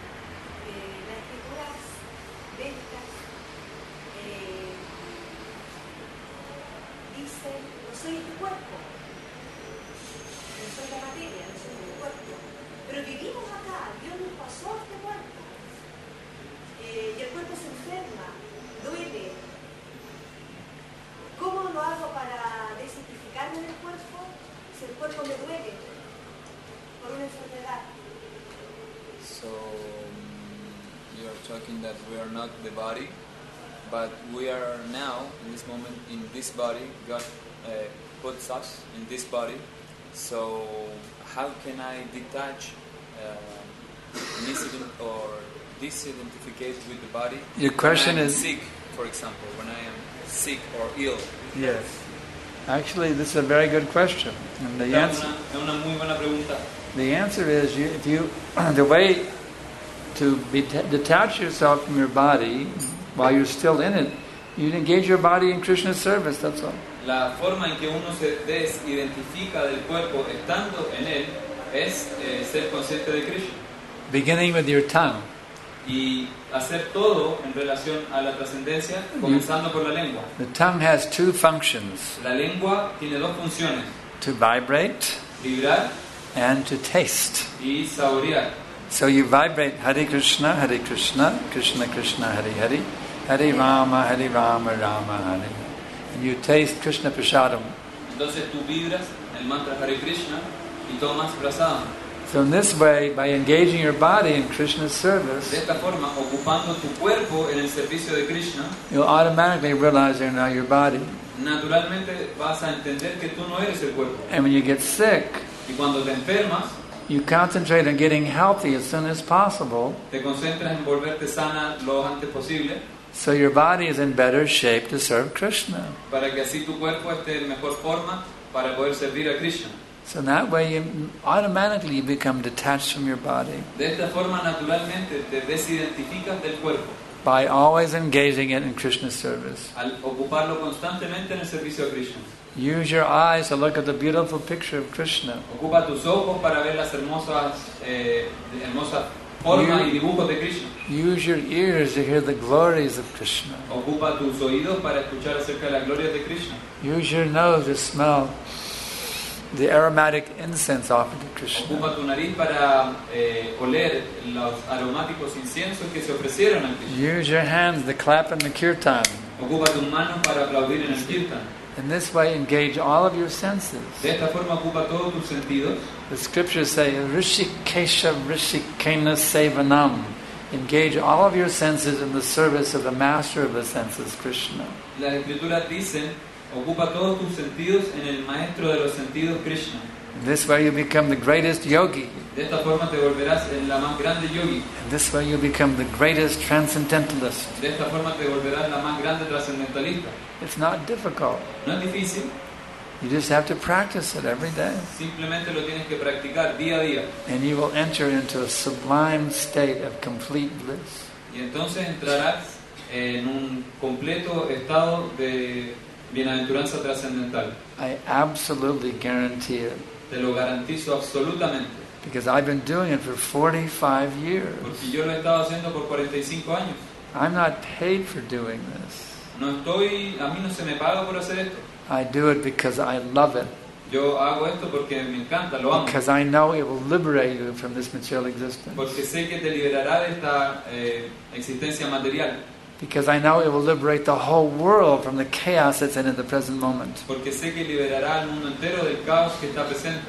So you are talking that we are not the body, but we are now in this moment in this body. God uh, puts us in this body. So how can I detach, uh, misident or disidentificate with the body? Your question when I am is sick, for example, when I am sick or ill. Yes. Actually, this is a very good question. And the answer, Es una, una muy buena pregunta. the answer is, you, if you, the way to be, detach yourself from your body while you're still in it, you engage your body in Krishna's service. That's all. La forma en que uno se desidentifica del cuerpo estando en él es eh, ser consciente de Krishna. Beginning with your tongue. Y hacer todo en relación a la trascendencia, comenzando por la lengua. The tongue has two functions: La lengua tiene dos funciones: to vibrate vibrar and to taste. y saborear. So you vibrate Hare Krishna, Hare Krishna, Krishna Krishna, Hare Hare, Hare Rama, Hare Rama, Rama Hare. And you taste Krishna Prasadam. Entonces tú vibras el mantra Hare Krishna y tomas prasadam. So in this way, by engaging your body in Krishna's service, De esta forma, ocupando tu cuerpo en el servicio de Krishna, you'll automatically realize you're not your body. naturalmente vas a entender que tú no eres el cuerpo. And when you get sick, Y cuando te enfermas, you concentrate on getting healthy as soon as possible, te concentras en volverte sana lo antes posible, so your body is in better shape to serve Krishna. para que así tu cuerpo esté en mejor forma para poder servir a Krishna. So in that way, you automatically you become detached from your body. De esta forma, naturalmente, te desidentificas del cuerpo. by always engaging it in Krishna's service. Al ocuparlo constantemente en el servicio de Krishna. Use your eyes to look at the beautiful picture of Krishna. Ocupa tus ojos para ver las hermosas, eh, hermosas formas y dibujos de Krishna. Use your ears to hear the glories of Krishna. Ocupa tus oídos para escuchar acerca de las glorias de Krishna. Use your nose to smell the aromatic incense offered to Krishna. Ocupa tu nariz para eh, oler los aromáticos inciensos que se ofrecieron a Krishna. Use your hands to clap in the kirtan. Ocupa tus manos para aplaudir en el kirtan. In this way, engage all of your senses. De esta forma ocupa todos tus sentidos. The scriptures say, Rishikesha Rishikena Sevanam. Engage all of your senses in the service of the master of the senses, Krishna. Las escrituras dicen, ocupa todos tus sentidos en el maestro de los sentidos, Krishna. In this way, you become the greatest yogi. De esta forma te volverás en la más grande yogi. In this way, you become the greatest transcendentalist. De esta forma te volverás la más grande trascendentalista. It's not difficult. No es difícil, You just have to practice it every day. simplemente lo tienes que practicar día a día. And you will enter into a sublime state of complete bliss. Y entonces entrarás en un completo estado de bienaventuranza trascendental. I absolutely guarantee it. Te lo garantizo absolutamente. Because I've been doing it for forty-five years. Porque yo lo he estado haciendo por cuarenta y cinco años. I'm not paid for doing this. No estoy, a mí no se me paga por hacer esto. I do it because I love it. Yo hago esto porque me encanta, lo amo. Because I know it will liberate you from this material existence. Porque sé que te liberará de esta eh, existencia material. Because I know it will liberate the whole world from the chaos that's in at the present moment. Porque sé que liberará al mundo entero del caos que está presente.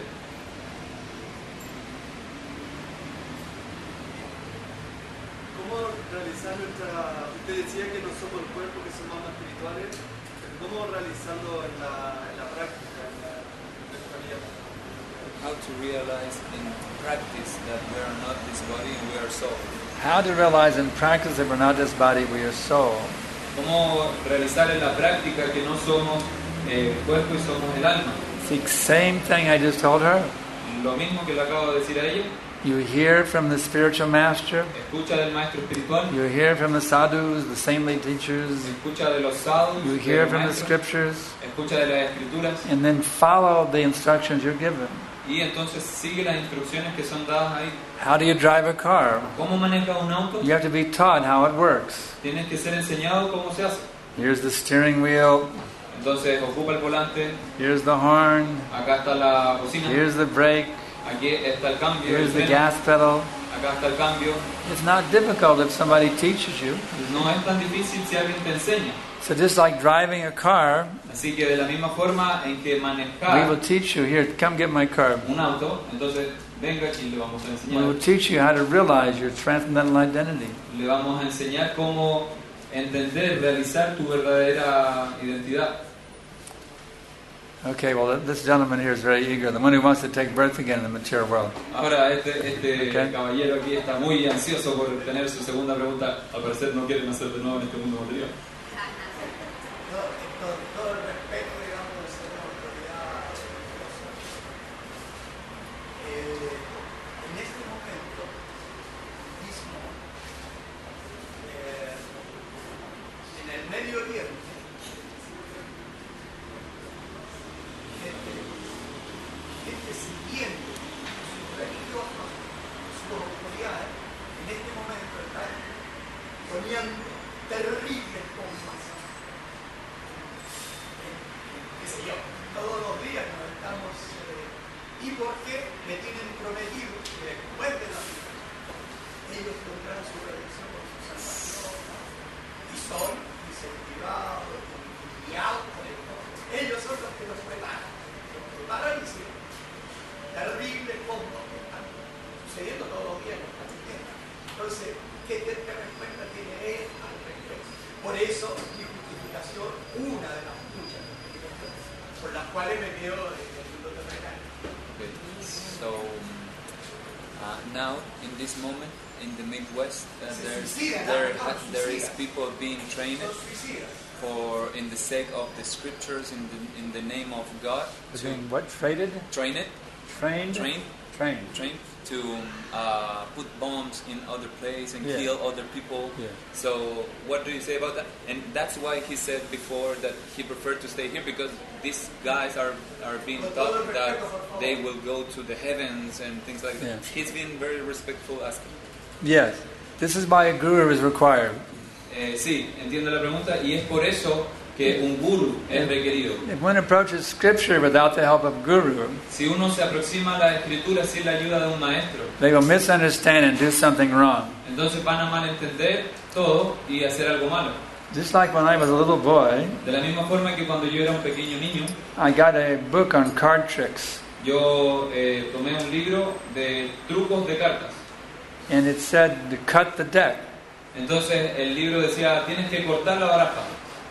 ¿Cómo realizar nuestra... Usted decía que no somos el cuerpo, que somos más espirituales. ¿Cómo realizarlo en la, en la práctica, en la, en nuestra vida? How to realize in practice that we are not this body and we are soul. How to realize in practice that we're not this body, we are soul. ¿Cómo realizar en la práctica que no somos eh, cuerpo y somos el alma? See, same thing I just told her. Lo mismo que le acabo de decir a ella. You hear from the spiritual master. Escucha del maestro espiritual. You hear from the sadhus, the saintly teachers. Escucha de los sadhus. You de hear los from the maestros, scriptures. Escucha de las escrituras. And then follow the instructions you're given. Y entonces sigue las instrucciones que son dadas ahí. How do you drive a car? ¿Cómo maneja un auto? You have to be taught how it works. Tienes que ser enseñado cómo se hace. Here's the steering wheel. Entonces ocupa el volante. Here's the horn. Acá está la bocina. Here's the brake. Aquí está el cambio. Here's el the freno. gas pedal. Acá está el cambio. It's not difficult if somebody teaches you. No es tan difícil si alguien te enseña. So just like driving a car, Así que de la misma forma en que we manejar will teach you, here, come get my car. un auto, entonces venga y le vamos a We will enseñar. teach you how to realize your transcendental identity. Le vamos a enseñar cómo entender, realizar tu verdadera identidad. Okay, well, this gentleman here is very eager, the one who wants to take birth again in the material world. Ahora este, este Ok. caballero aquí está muy ansioso por tener su segunda pregunta. Al parecer no quiere nacer de nuevo en este mundo material. Todo, todo, todo el respeto, digamos, del ser una autoridad. Eh, en este momento mismo, eh, en el Medio Oriente, gente, gente siguiendo sus religiosos, sus autoridades, en este momento están poniendo terribles bombas. Qué sé yo, todos los días nos estamos... Eh, ¿Y por qué me tienen prometido que después de la vida ellos tendrán su redención con su salvación? Y son incentivados, guiados por el todo. Ellos son los que nos preparan. Los preparan y se terribles fondos que están sucediendo todos los días en nuestra tierra. Entonces, ¿qué, qué respuesta tiene él al respecto? Por eso, mi justificación, una de las muchas justificaciones, por las cuales me quedo en el mundo terrenal. Okay. So uh, now, in this moment, in the Midwest, uh, there's, there ha- there is people being trained Son suicidas. for in the sake of the scriptures, in the in the name of God, Is being what? Traded? train it, Trained? train trained. trained to uh, put bombs in other places and Yeah. kill other people. Yeah. So what do you say about that? And that's why he said before that he preferred to stay here, because these guys are, are being taught that they will go to the heavens and things like that. Yeah. He's been very respectful asking. Yes, this is why a guru is required. Eh, sí, entiendo la pregunta y es por eso que un guru es requerido. If one approaches scripture without the help of guru, Si uno se aproxima a la escritura sin la ayuda de un maestro, they will misunderstand and do something wrong. entonces van a malentender todo y hacer algo malo. Just like when I was a little boy, De la misma forma que cuando yo era un pequeño niño, I got a book on card tricks, yo eh, tomé un libro de trucos de cartas. and it said to cut the deck. Entonces el libro decía, tienes que cortar la baraja.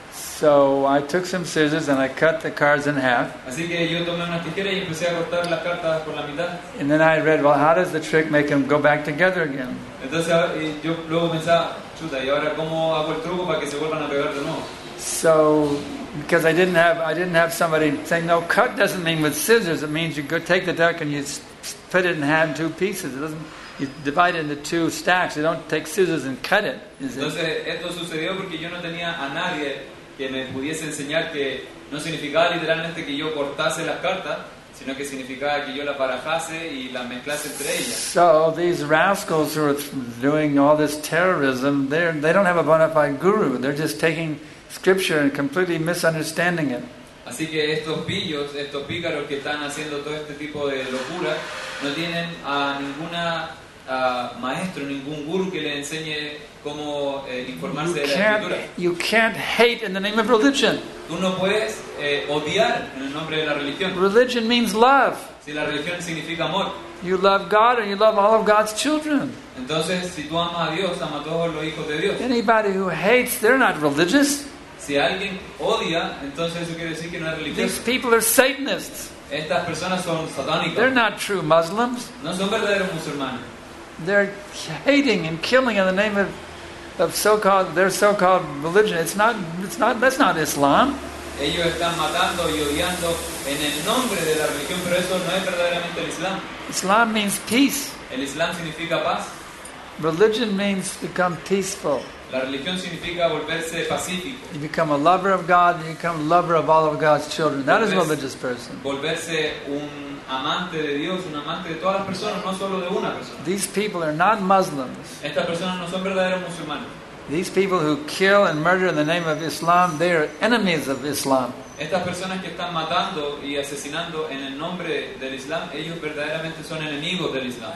So I took some scissors and I cut the cards in half. Así que yo tomé unas tijeras y empecé a cortar las cartas por la mitad. And then I read, well, how does the trick make them go back together again? Entonces y yo luego pensaba, chuta, ¿y ahora cómo hago el truco para que se vuelvan a pegar de nuevo? So, because I didn't have, I didn't have somebody saying, no, cut doesn't mean with scissors. It means you go take the deck and you split it in half in two pieces. It doesn't. You divide it into two stacks. You don't take scissors and cut it. Is it? Entonces esto sucedió porque yo no tenía a nadie que me pudiese enseñar que no significaba literalmente que yo cortase las cartas, sino que significaba que yo las barajase y las mezclase entre ellas. So these rascals who are doing all this terrorism, they they don't have a bona fide guru. They're just taking scripture and completely misunderstanding it. Así que estos pillos, estos pícaros que están haciendo todo este tipo de locura, no tienen a ninguna a maestro, ningún guru que le enseñe cómo eh, informarse You de la can't, escritura. you can't hate in the name of religion. Tú no puedes eh, odiar en el nombre de la religión. Religion means love. Si la religión significa amor, You love God and you love all of God's children. entonces si tú amas a Dios, ama a todos los hijos de Dios. Anybody who hates, they're not religious. Si alguien odia, entonces eso quiere decir que no es These religioso. people are Satanists. Estas personas son They're satánicas, not true Muslims. no son verdaderos musulmanes. They're hating and killing in the name of, of so-called their so-called religion. It's not. It's not. That's not Islam. Ellos están matando y odiando en el nombre de la religión, pero eso no es verdaderamente el Islam. Islam means peace. El Islam significa paz, Religion means become peaceful. la religión significa volverse pacífico, You become a lover of God and you become a lover of all of God's children. That is a religious person. volverse un amante de Dios, un amante de todas las personas, no solo de una persona. These people are not Muslims. Estas personas no son verdaderos musulmanes. These people who kill and murder in the name of Islam, they are enemies of Islam. Estas personas que están matando y asesinando en el nombre del Islam, ellos verdaderamente son enemigos del Islam.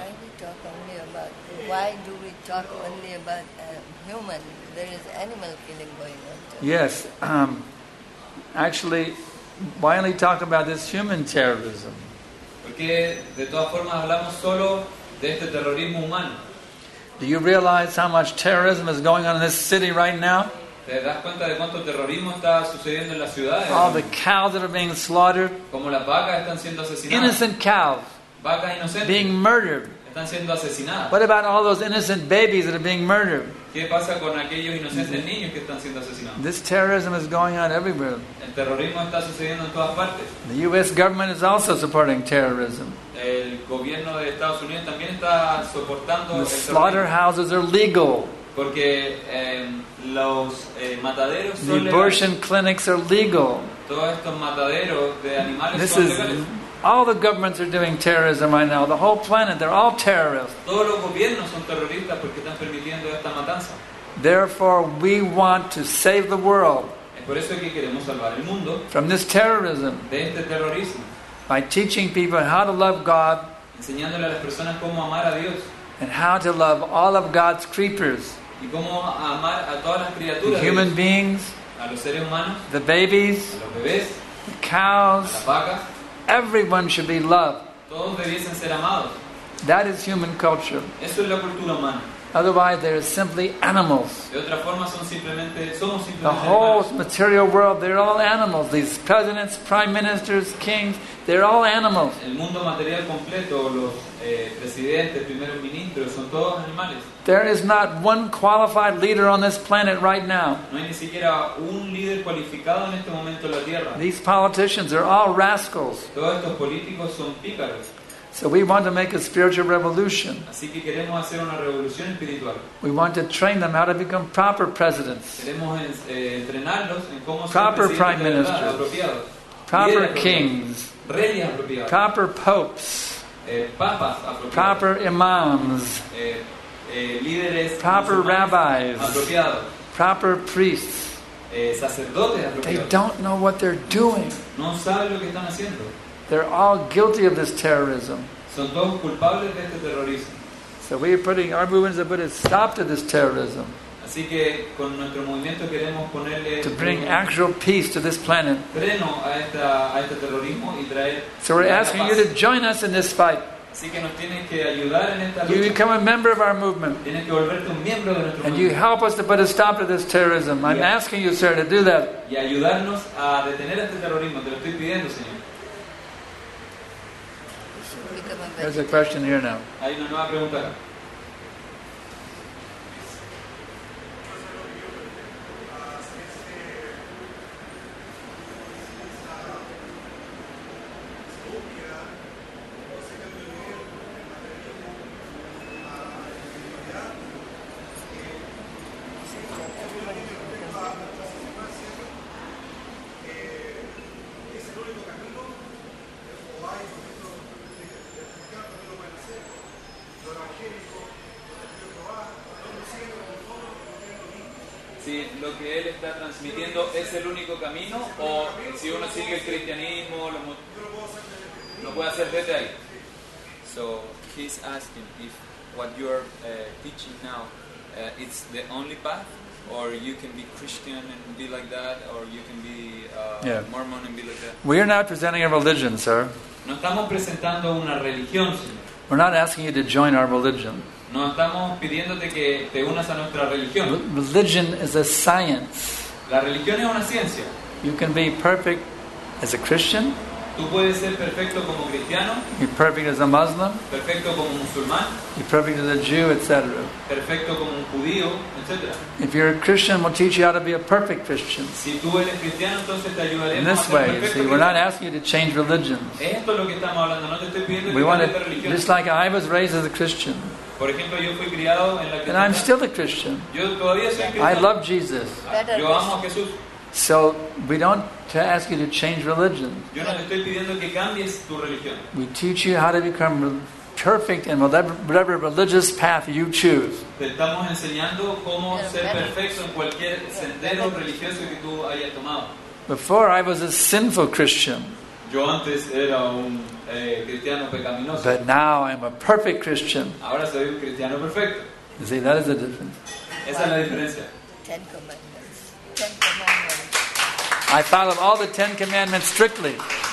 Why do we talk only about, why do we talk only about uh, human? There is animal killing going on too. Yes. Um, actually, why only talk about this human terrorism? Porque de todas formas hablamos solo de este terrorismo humano. Do you realize how much terrorism is going on in this city right now? ¿Te das cuenta de cuánto terrorismo está sucediendo en las ciudades? All the cows that are being slaughtered, Como las vacas están siendo asesinadas. innocent cows Vacas inocentes being murdered. están siendo asesinadas. What about all those innocent babies that are being murdered? ¿Qué pasa con aquellos inocentes niños que están siendo asesinados? This terrorism is going on everywhere. El terrorismo está sucediendo en todas partes. The U S government is also supporting terrorism. El gobierno de Estados Unidos también está soportando The el terrorismo. slaughterhouses are legal. Porque eh, los eh, mataderos The son legales. abortion clinics are legal. Todos estos mataderos de animales This son is legales. all the governments are doing terrorism right now. The whole planet, they're all terrorists. Todos los gobiernos son terroristas porque están permitiendo esta matanza. Therefore, we want to save the world Es por eso que queremos salvar el mundo from this terrorism de este terrorismo, by teaching people how to love God enseñándole a las personas cómo amar a Dios and how to love all of God's creatures, y cómo amar a todas las the criaturas, de human Dios, beings, a los seres humanos, the babies, a los bebés, the a cows. las vacas. Everyone should be loved. Todos debiesen ser amados. That is human culture. Eso es la cultura humana. Otherwise, they are simply animals. De otra forma, son simplemente, somos The simplemente whole animales. material world, they're all animals. These presidents, prime ministers, kings, they're all animals. El mundo material completo, los eh, presidentes, primeros ministros, son todos animales. There is not one qualified leader on this planet right now. No hay ni siquiera un líder cualificado en este momento en la tierra. These politicians are all rascals. Todos estos políticos son pícaros. So we want to make a spiritual revolution. Así que queremos hacer una revolución espiritual. We want to train them how to become proper presidents, Queremos eh, entrenarlos en cómo ser Proper presidentes prime de verdad, ministers. apropiados, proper líderes apropiados, kings, reyes apropiados, proper popes, eh, papas apropiados, proper imams, eh, eh, líderes proper musulmanes rabbis, apropiados, proper priests. eh, sacerdotes They apropiados. don't know what they're doing. No saben lo que están haciendo. They're all guilty of this terrorism. Son todos culpables de este terrorismo. So we are putting our movement to put a stop to this terrorism, Así que con nuestro movimiento queremos ponerle to bring un actual peace to this planet. freno a, esta, a este terrorismo y traer So we're traer la asking paz. you to join us in this fight. Así que nos tienes que ayudar en esta You lucha. become a member of our movement, Tienes que volverte un miembro de nuestro and you movimiento help us to put a stop to this terrorism. I'm Yeah. asking you, sir, to do that. y ayudarnos a detener este terrorismo. Te lo estoy pidiendo, Señor. We should become a There's a vegetarian. question here now. Hay una nueva pregunta acá. Si lo que él está transmitiendo es el único camino o si uno sigue el cristianismo, lo, mo- lo puede hacer desde ahí. So he's asking if what you are uh, teaching now uh, it's the only path, or you can be Christian and be like that, or you can be uh, Yeah. Mormon and be like that. We are not presenting a religion, sir. No estamos presentando una religión, Señor. We're not asking you to join our religion. No estamos pidiéndote que te unas a nuestra religión. Re- Religion is a science. La religión es una ciencia. You can be perfect as a Christian, Tú puedes ser perfecto como cristiano, be perfect as a Muslim, perfecto como musulmán, be perfect as a Jew, et cetera. perfecto como un judío, etcétera. If you're a Christian, we'll teach you how to be a perfect Christian. Si tú eres cristiano, entonces te In ayudaremos a this ser way, you perfecto see, we're not cristiano. asking you to change religions. Esto es lo que estamos hablando, no te estoy pidiendo We que want cambies de to, religión. just like I was raised as a Christian, Por ejemplo, yo fui criado en la and I'm cristiandad. still a Christian. Yo todavía soy I cristiano. love Jesus. Better Yo amo a Jesús. So we don't to ask you to change religions. Yo no te estoy pidiendo que cambies tu religión. We teach you how to become re- perfect in whatever, whatever religious path you choose. Te estamos enseñando cómo Pero ser better. perfecto en cualquier sendero religioso que tú hayas tomado. Before, I was a sinful Christian, Yo antes era un eh, cristiano pecaminoso. but now I'm a perfect Christian. Ahora soy un cristiano perfecto. You see, that is the difference. Esa es la diferencia. Ten Commandments. Ten Commandments. I follow all the Ten Commandments strictly.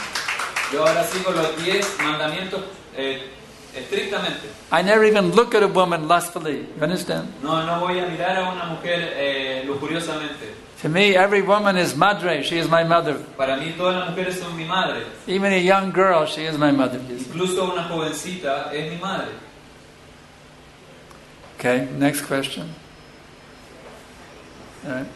Yo ahora sigo los diez mandamientos eh, estrictamente. I never even look at a woman lustfully. You understand? No, no voy a mirar a una mujer eh, lujuriosamente. To me, every woman is madre. She is my mother. Para mí todas las mujeres son mi madre. Even a young girl, she is my mother. You see. Incluso una jovencita es mi madre. Okay, next question. All right.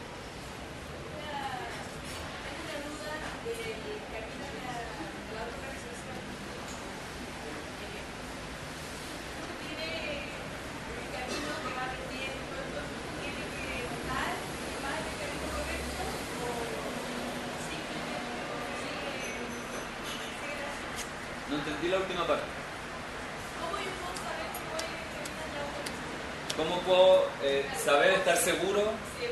No entendí la última parte. ¿Cómo puedo eh, saber, estar seguro?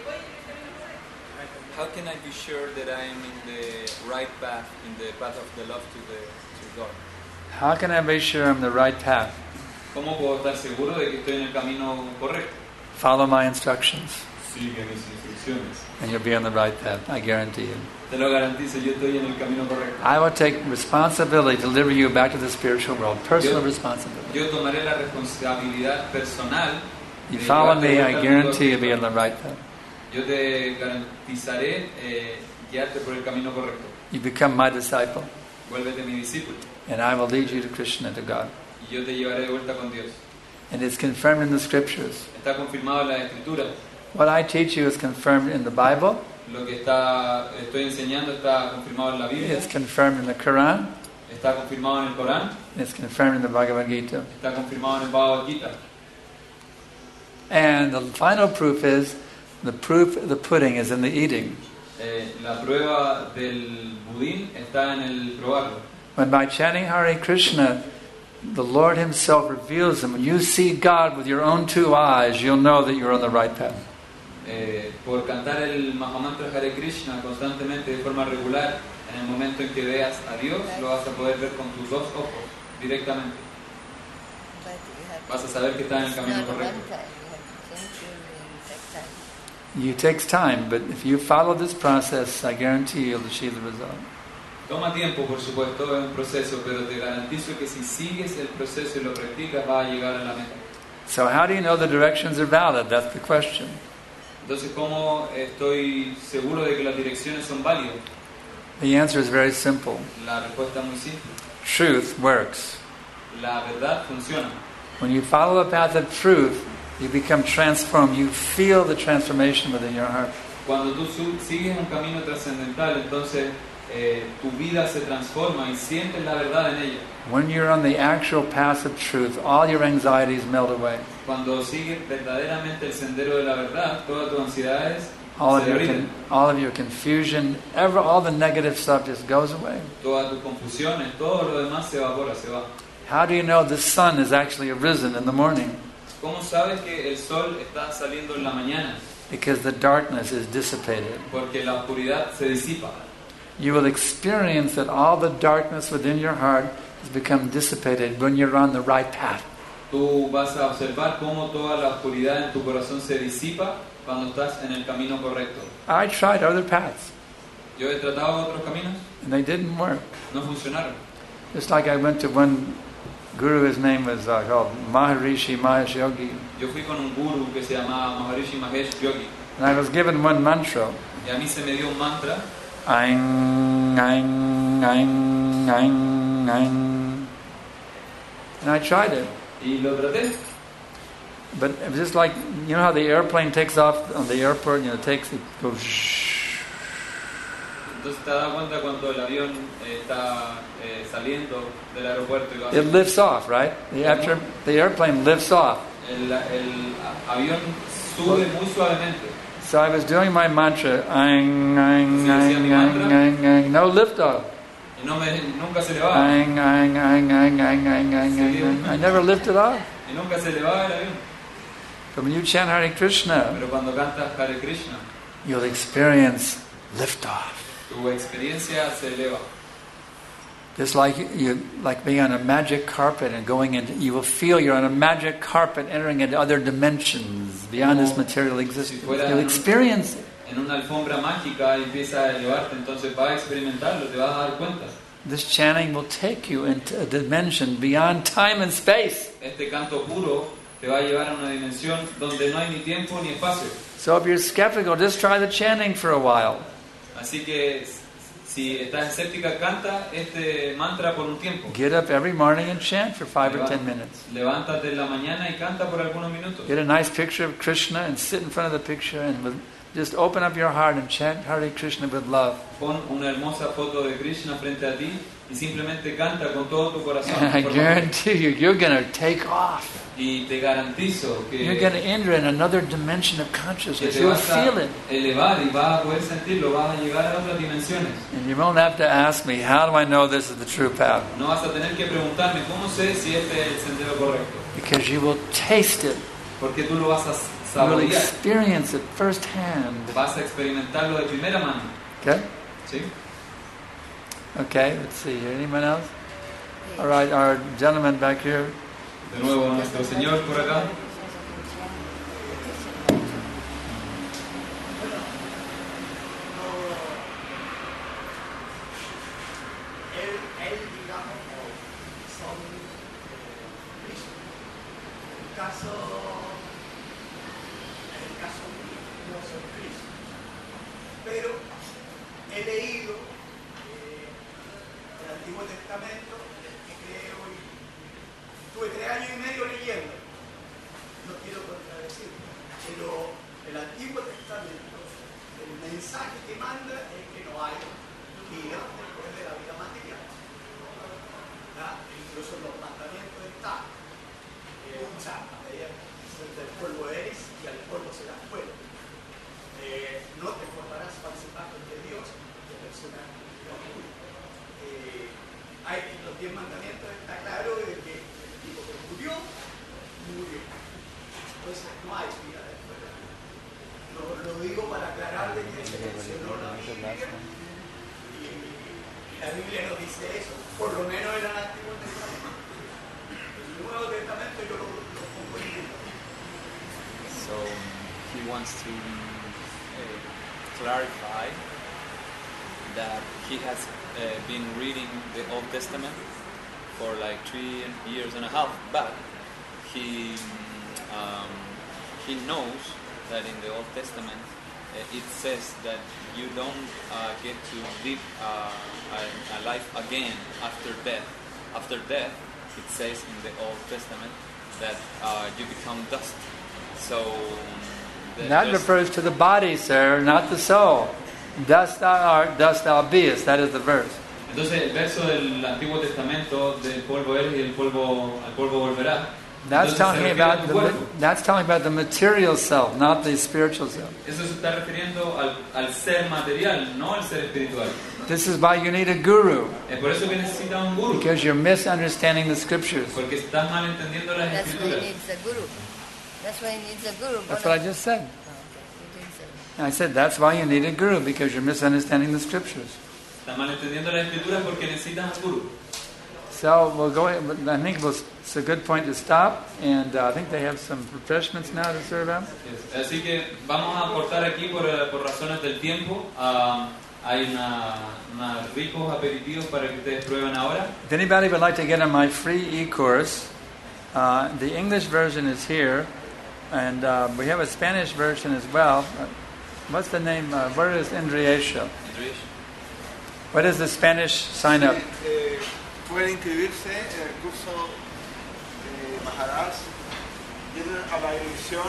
How can I be sure that I am in the right path, in the path of the love to the to God? How can I be sure I'm the right path? ¿Cómo puedo estar seguro de que estoy en el camino correcto? Follow my instructions, Sigue mis instrucciones. and you'll be on the right path. I guarantee you. Te lo garantizo, yo estoy en el camino correcto. I will take responsibility to deliver you back to the spiritual world. Personal responsibility. Yo tomaré la responsabilidad personal. You de follow llevarte me, de I vuelta al guarantee mundo you'll be on the right path. Yo te garantizaré eh, guiarte por el camino correcto. You become my disciple, Vuélvete mi discípulo and I will lead you to Krishna, to God. y yo te llevaré de vuelta con Dios. And it's confirmed in the scriptures. Está confirmado en las Escrituras. What I teach you is confirmed in the Bible. Lo que está, estoy enseñando está confirmado en la Biblia, It's confirmed in the Quran. Está confirmado en el Corán, It's confirmed in the Bhagavad Gita. está confirmado en el Bhagavad Gita. And the final proof is, the proof of the pudding is in the eating. Eh, la prueba del budín está en el probarlo. When by chanting Hare Krishna, the Lord Himself reveals Him. When you see God with your own two eyes, you'll know that you're on the right path. Eh, por cantar el Mahamantra Hare Krishna constantemente de forma regular, en el momento en que veas a Dios, lo vas a poder ver con tus dos ojos directamente. But you have Vas a saber que estás en el it's camino not a correcto. one time. You have to continually take time. It takes time, but if you follow this process, I guarantee you'll achieve the result. Toma tiempo, por supuesto, es un proceso, pero te garantizo que si sigues el proceso y lo practicas, vas a llegar a la meta. So how do you know the directions are valid? That's the question. Entonces, ¿cómo estoy seguro de que las direcciones son válidas? The answer is very simple. La respuesta es muy simple. Truth works. La verdad funciona. When you follow the path of truth, you become transformed. You feel the transformation within your heart. Cuando tú su- sigues un camino trascendental, entonces eh, tu vida se transforma y sientes la verdad en ella. When you're on the actual path of truth, all your anxieties melt away. Cuando sigues verdaderamente el sendero de la verdad, todas tus ansiedades All of se your, derriten. con- all of your confusion, ever, all the negative stuff just goes away. Todas tus confusiones, todo lo demás se evapora, se va. How do you know the sun is actually arisen in the morning? ¿Cómo sabes que el sol está saliendo en la mañana? Because the darkness is dissipated. Porque la oscuridad se disipa. You will experience that all the darkness within your heart has become dissipated when you're on the right path. Tú vas a observar cómo toda la oscuridad en tu corazón se disipa cuando estás en el camino correcto. I tried other paths, Yo he tratado otros caminos, and they didn't work. no funcionaron. Just like I went to one guru, his name was uh, called Maharishi Mahesh Yogi, Yo fui con un guru que se llamaba Maharishi Mahesh Yogi and I was given one mantra. y a mí se me dio un mantra, Aing, aing, aing, aing, aing. And I tried it. y lo traté. But it was just like, you know how the airplane takes off on the airport, you know, it takes, it goes shh. Entonces te das cuenta cuando el avión eh, está eh, saliendo del aeropuerto y lo hace. It lifts off, right? The, after, the airplane lifts off. El, el avión sube muy suavemente. So I was doing my mantra, aing, aing, Sí, decía aing, mi mantra. aing, aing, aing, no lift off. Y no me, nunca se elevaba. Aing, aing, aing, aing, aing, aing, aing, aing, aing. I never lifted off. Y nunca se elevaba el avión. But when you chant Hare Krishna, Pero cuando cantas Hare Krishna, you'll experience liftoff. tu experiencia se eleva. Just like you, like being on a magic carpet and going into, you will feel you're on a magic carpet entering into other dimensions beyond this material existence. You'll experience it. En una alfombra mágica y empieza a elevarte, entonces vas a experimentarlo, te vas a dar cuenta. This chanting will take you into a dimension beyond time and space. Este canto puro te va a llevar a una dimensión donde no hay ni tiempo ni espacio. So if you're skeptical, just try the chanting for a while. Así que si estás escéptica, canta este mantra por un tiempo. Get up every morning and chant for five or ten minutes. Levántate en la mañana y canta por algunos minutos. Get a nice picture of Krishna and sit in front of the picture and with, just open up your heart and chant Hare Krishna with love. Pon una hermosa foto de Krishna frente a ti y simplemente canta con todo tu corazón. And I por favor. guarantee you, you're going to take off. Y te garantizo que, You're going to enter in another dimension of que consciousness. te You'll vas a feel it. elevar y vas a poder sentirlo, vas a llegar a otras dimensiones. And you won't have to ask me, how do I know this is the true path? No vas a tener que preguntarme cómo sé si este es el sendero correcto, Because you will taste it. porque tú lo vas a You will saborear, experience it firsthand. vas a experimentarlo de primera mano. Okay? ¿Sí? Okay, let's see. Anyone else? All right, our gentleman back here. De nuevo nuestro Señor por acá. Él, él, digamos, son Cristo. En el caso, en el caso mío, no soy Cristo. Pero he leído eh, el Antiguo Testamento, el que creo, y tuve tres años y medio leyendo. No quiero contradecir, pero el Antiguo Testamento, el mensaje que manda es que no hay vida después de la vida material. del polvo eres y al polvo serás vuelto. Eh, no te formarás falsa imagen de Dios, de persona no tuya. Eh, hay, en los diez mandamientos está claro de que el tipo que murió, murió. Entonces no hay vida después de la vida. Lo, lo digo para aclarar de que se mencionó la Biblia y, y la Biblia nos dice eso, por lo menos en el Antiguo Testamento. El Nuevo Testamento yo lo, lo pongo en duda. So he wants to uh, clarify that he has uh, been reading the Old Testament for like three years and a half, but he um, he knows that in the Old Testament uh, it says that you don't uh, get to live uh, a, a life again after death. After death, it says in the Old Testament that uh, you become dust. So the That dust- refers to the body, sir, not the soul. Dust thou art, dust thou beest. That is the verse. Entonces el verso del Antiguo Testamento, del polvo eres y el polvo, al polvo volverá. That's Entonces, se talking refiere a about tu the cuerpo. that's talking about the material self, not the spiritual self. Eso se está refiriendo al, al ser material, no al ser espiritual. This is why you need a guru, Es por eso que necesita un guru, because you're misunderstanding the scriptures. porque estás mal entendiendo las That's why he escrituras. needs a guru. That's why he needs a guru. That's Bono- what I just said. Oh, okay. You didn't say. I said that's why you need a guru, because you're misunderstanding the scriptures. Estás mal entendiendo las escrituras porque necesitas un guru. So we'll go. I think we'll, it's a good point to stop, and uh, I think they have some refreshments now to serve out. Así que vamos a aportar aquí por, por razones del tiempo. Ah, hay una, una ricos aperitivos para que ustedes prueben ahora. If anybody would like to get on my free e-course, uh, the English version is here, and uh, we have a Spanish version as well. Uh, what's the name? Uh, where is Indriesha? What is the Spanish sign up? Sí, eh, pueden inscribirse en el curso de Maharaj. Tienen a la dirección.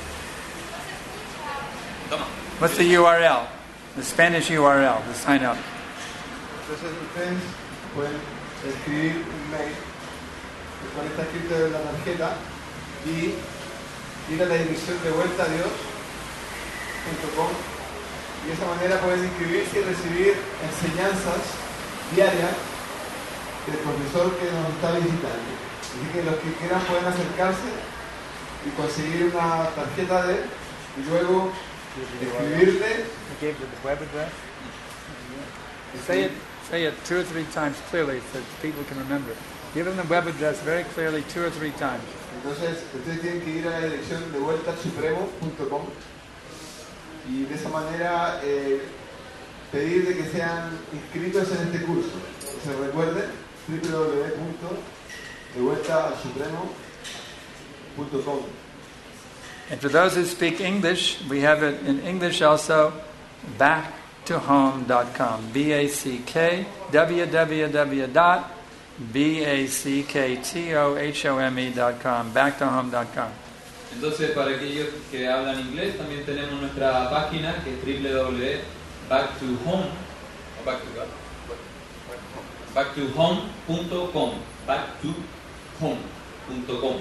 Toma. What's the U R L? The Spanish U R L, the sign up. Entonces ustedes pueden escribir un mail, el cual está escrito en la tarjeta, y ir a la dirección de vuelta a Dios punto com, y de esa manera pueden inscribirse y recibir enseñanzas diarias del profesor que nos está visitando. Así que los que quieran pueden acercarse y conseguir una tarjeta de él y luego escribirle. I gave you the web address. Say it, say it two or three times clearly so people can remember. Give them the web address very clearly two or three times. Entonces ustedes tienen que ir a la dirección de vuelta al supremo punto com y de esa manera eh, pedir de que sean inscritos en este curso. Se recuerden w w w punto de vuelta al supremo punto com. And for those who speak English, we have it in English also, back to home dot com. B A C K W W W dot B A C K T O H O M E dot com. back to home dot com. Entonces, para aquellos que hablan inglés, también tenemos nuestra página que es w w w punto back to home o back to God, back to home punto com, back to home punto com.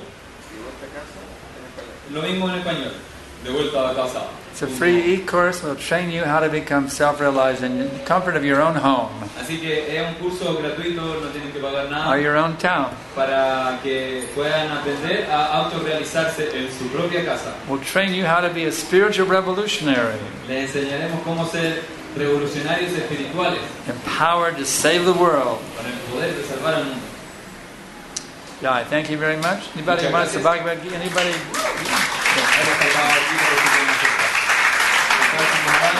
Lo mismo en español, de vuelta a casa. It's a free e-course. Will train you how to become self-realized in the comfort of your own home Así que es un curso gratuito, no tienen que pagar or nada, your own town. para que puedan aprender a autorrealizarse en su propia casa. Will train you how to be a spiritual revolutionary, Les enseñaremos cómo ser revolucionarios espirituales empowered to save the world. con el poder de salvar al mundo. Yeah, I thank you very much. Anybody Muchas wants to gracias. Bhagavad Gita? Anybody? Hemos tratado aquí, pero sí que hemos tratado.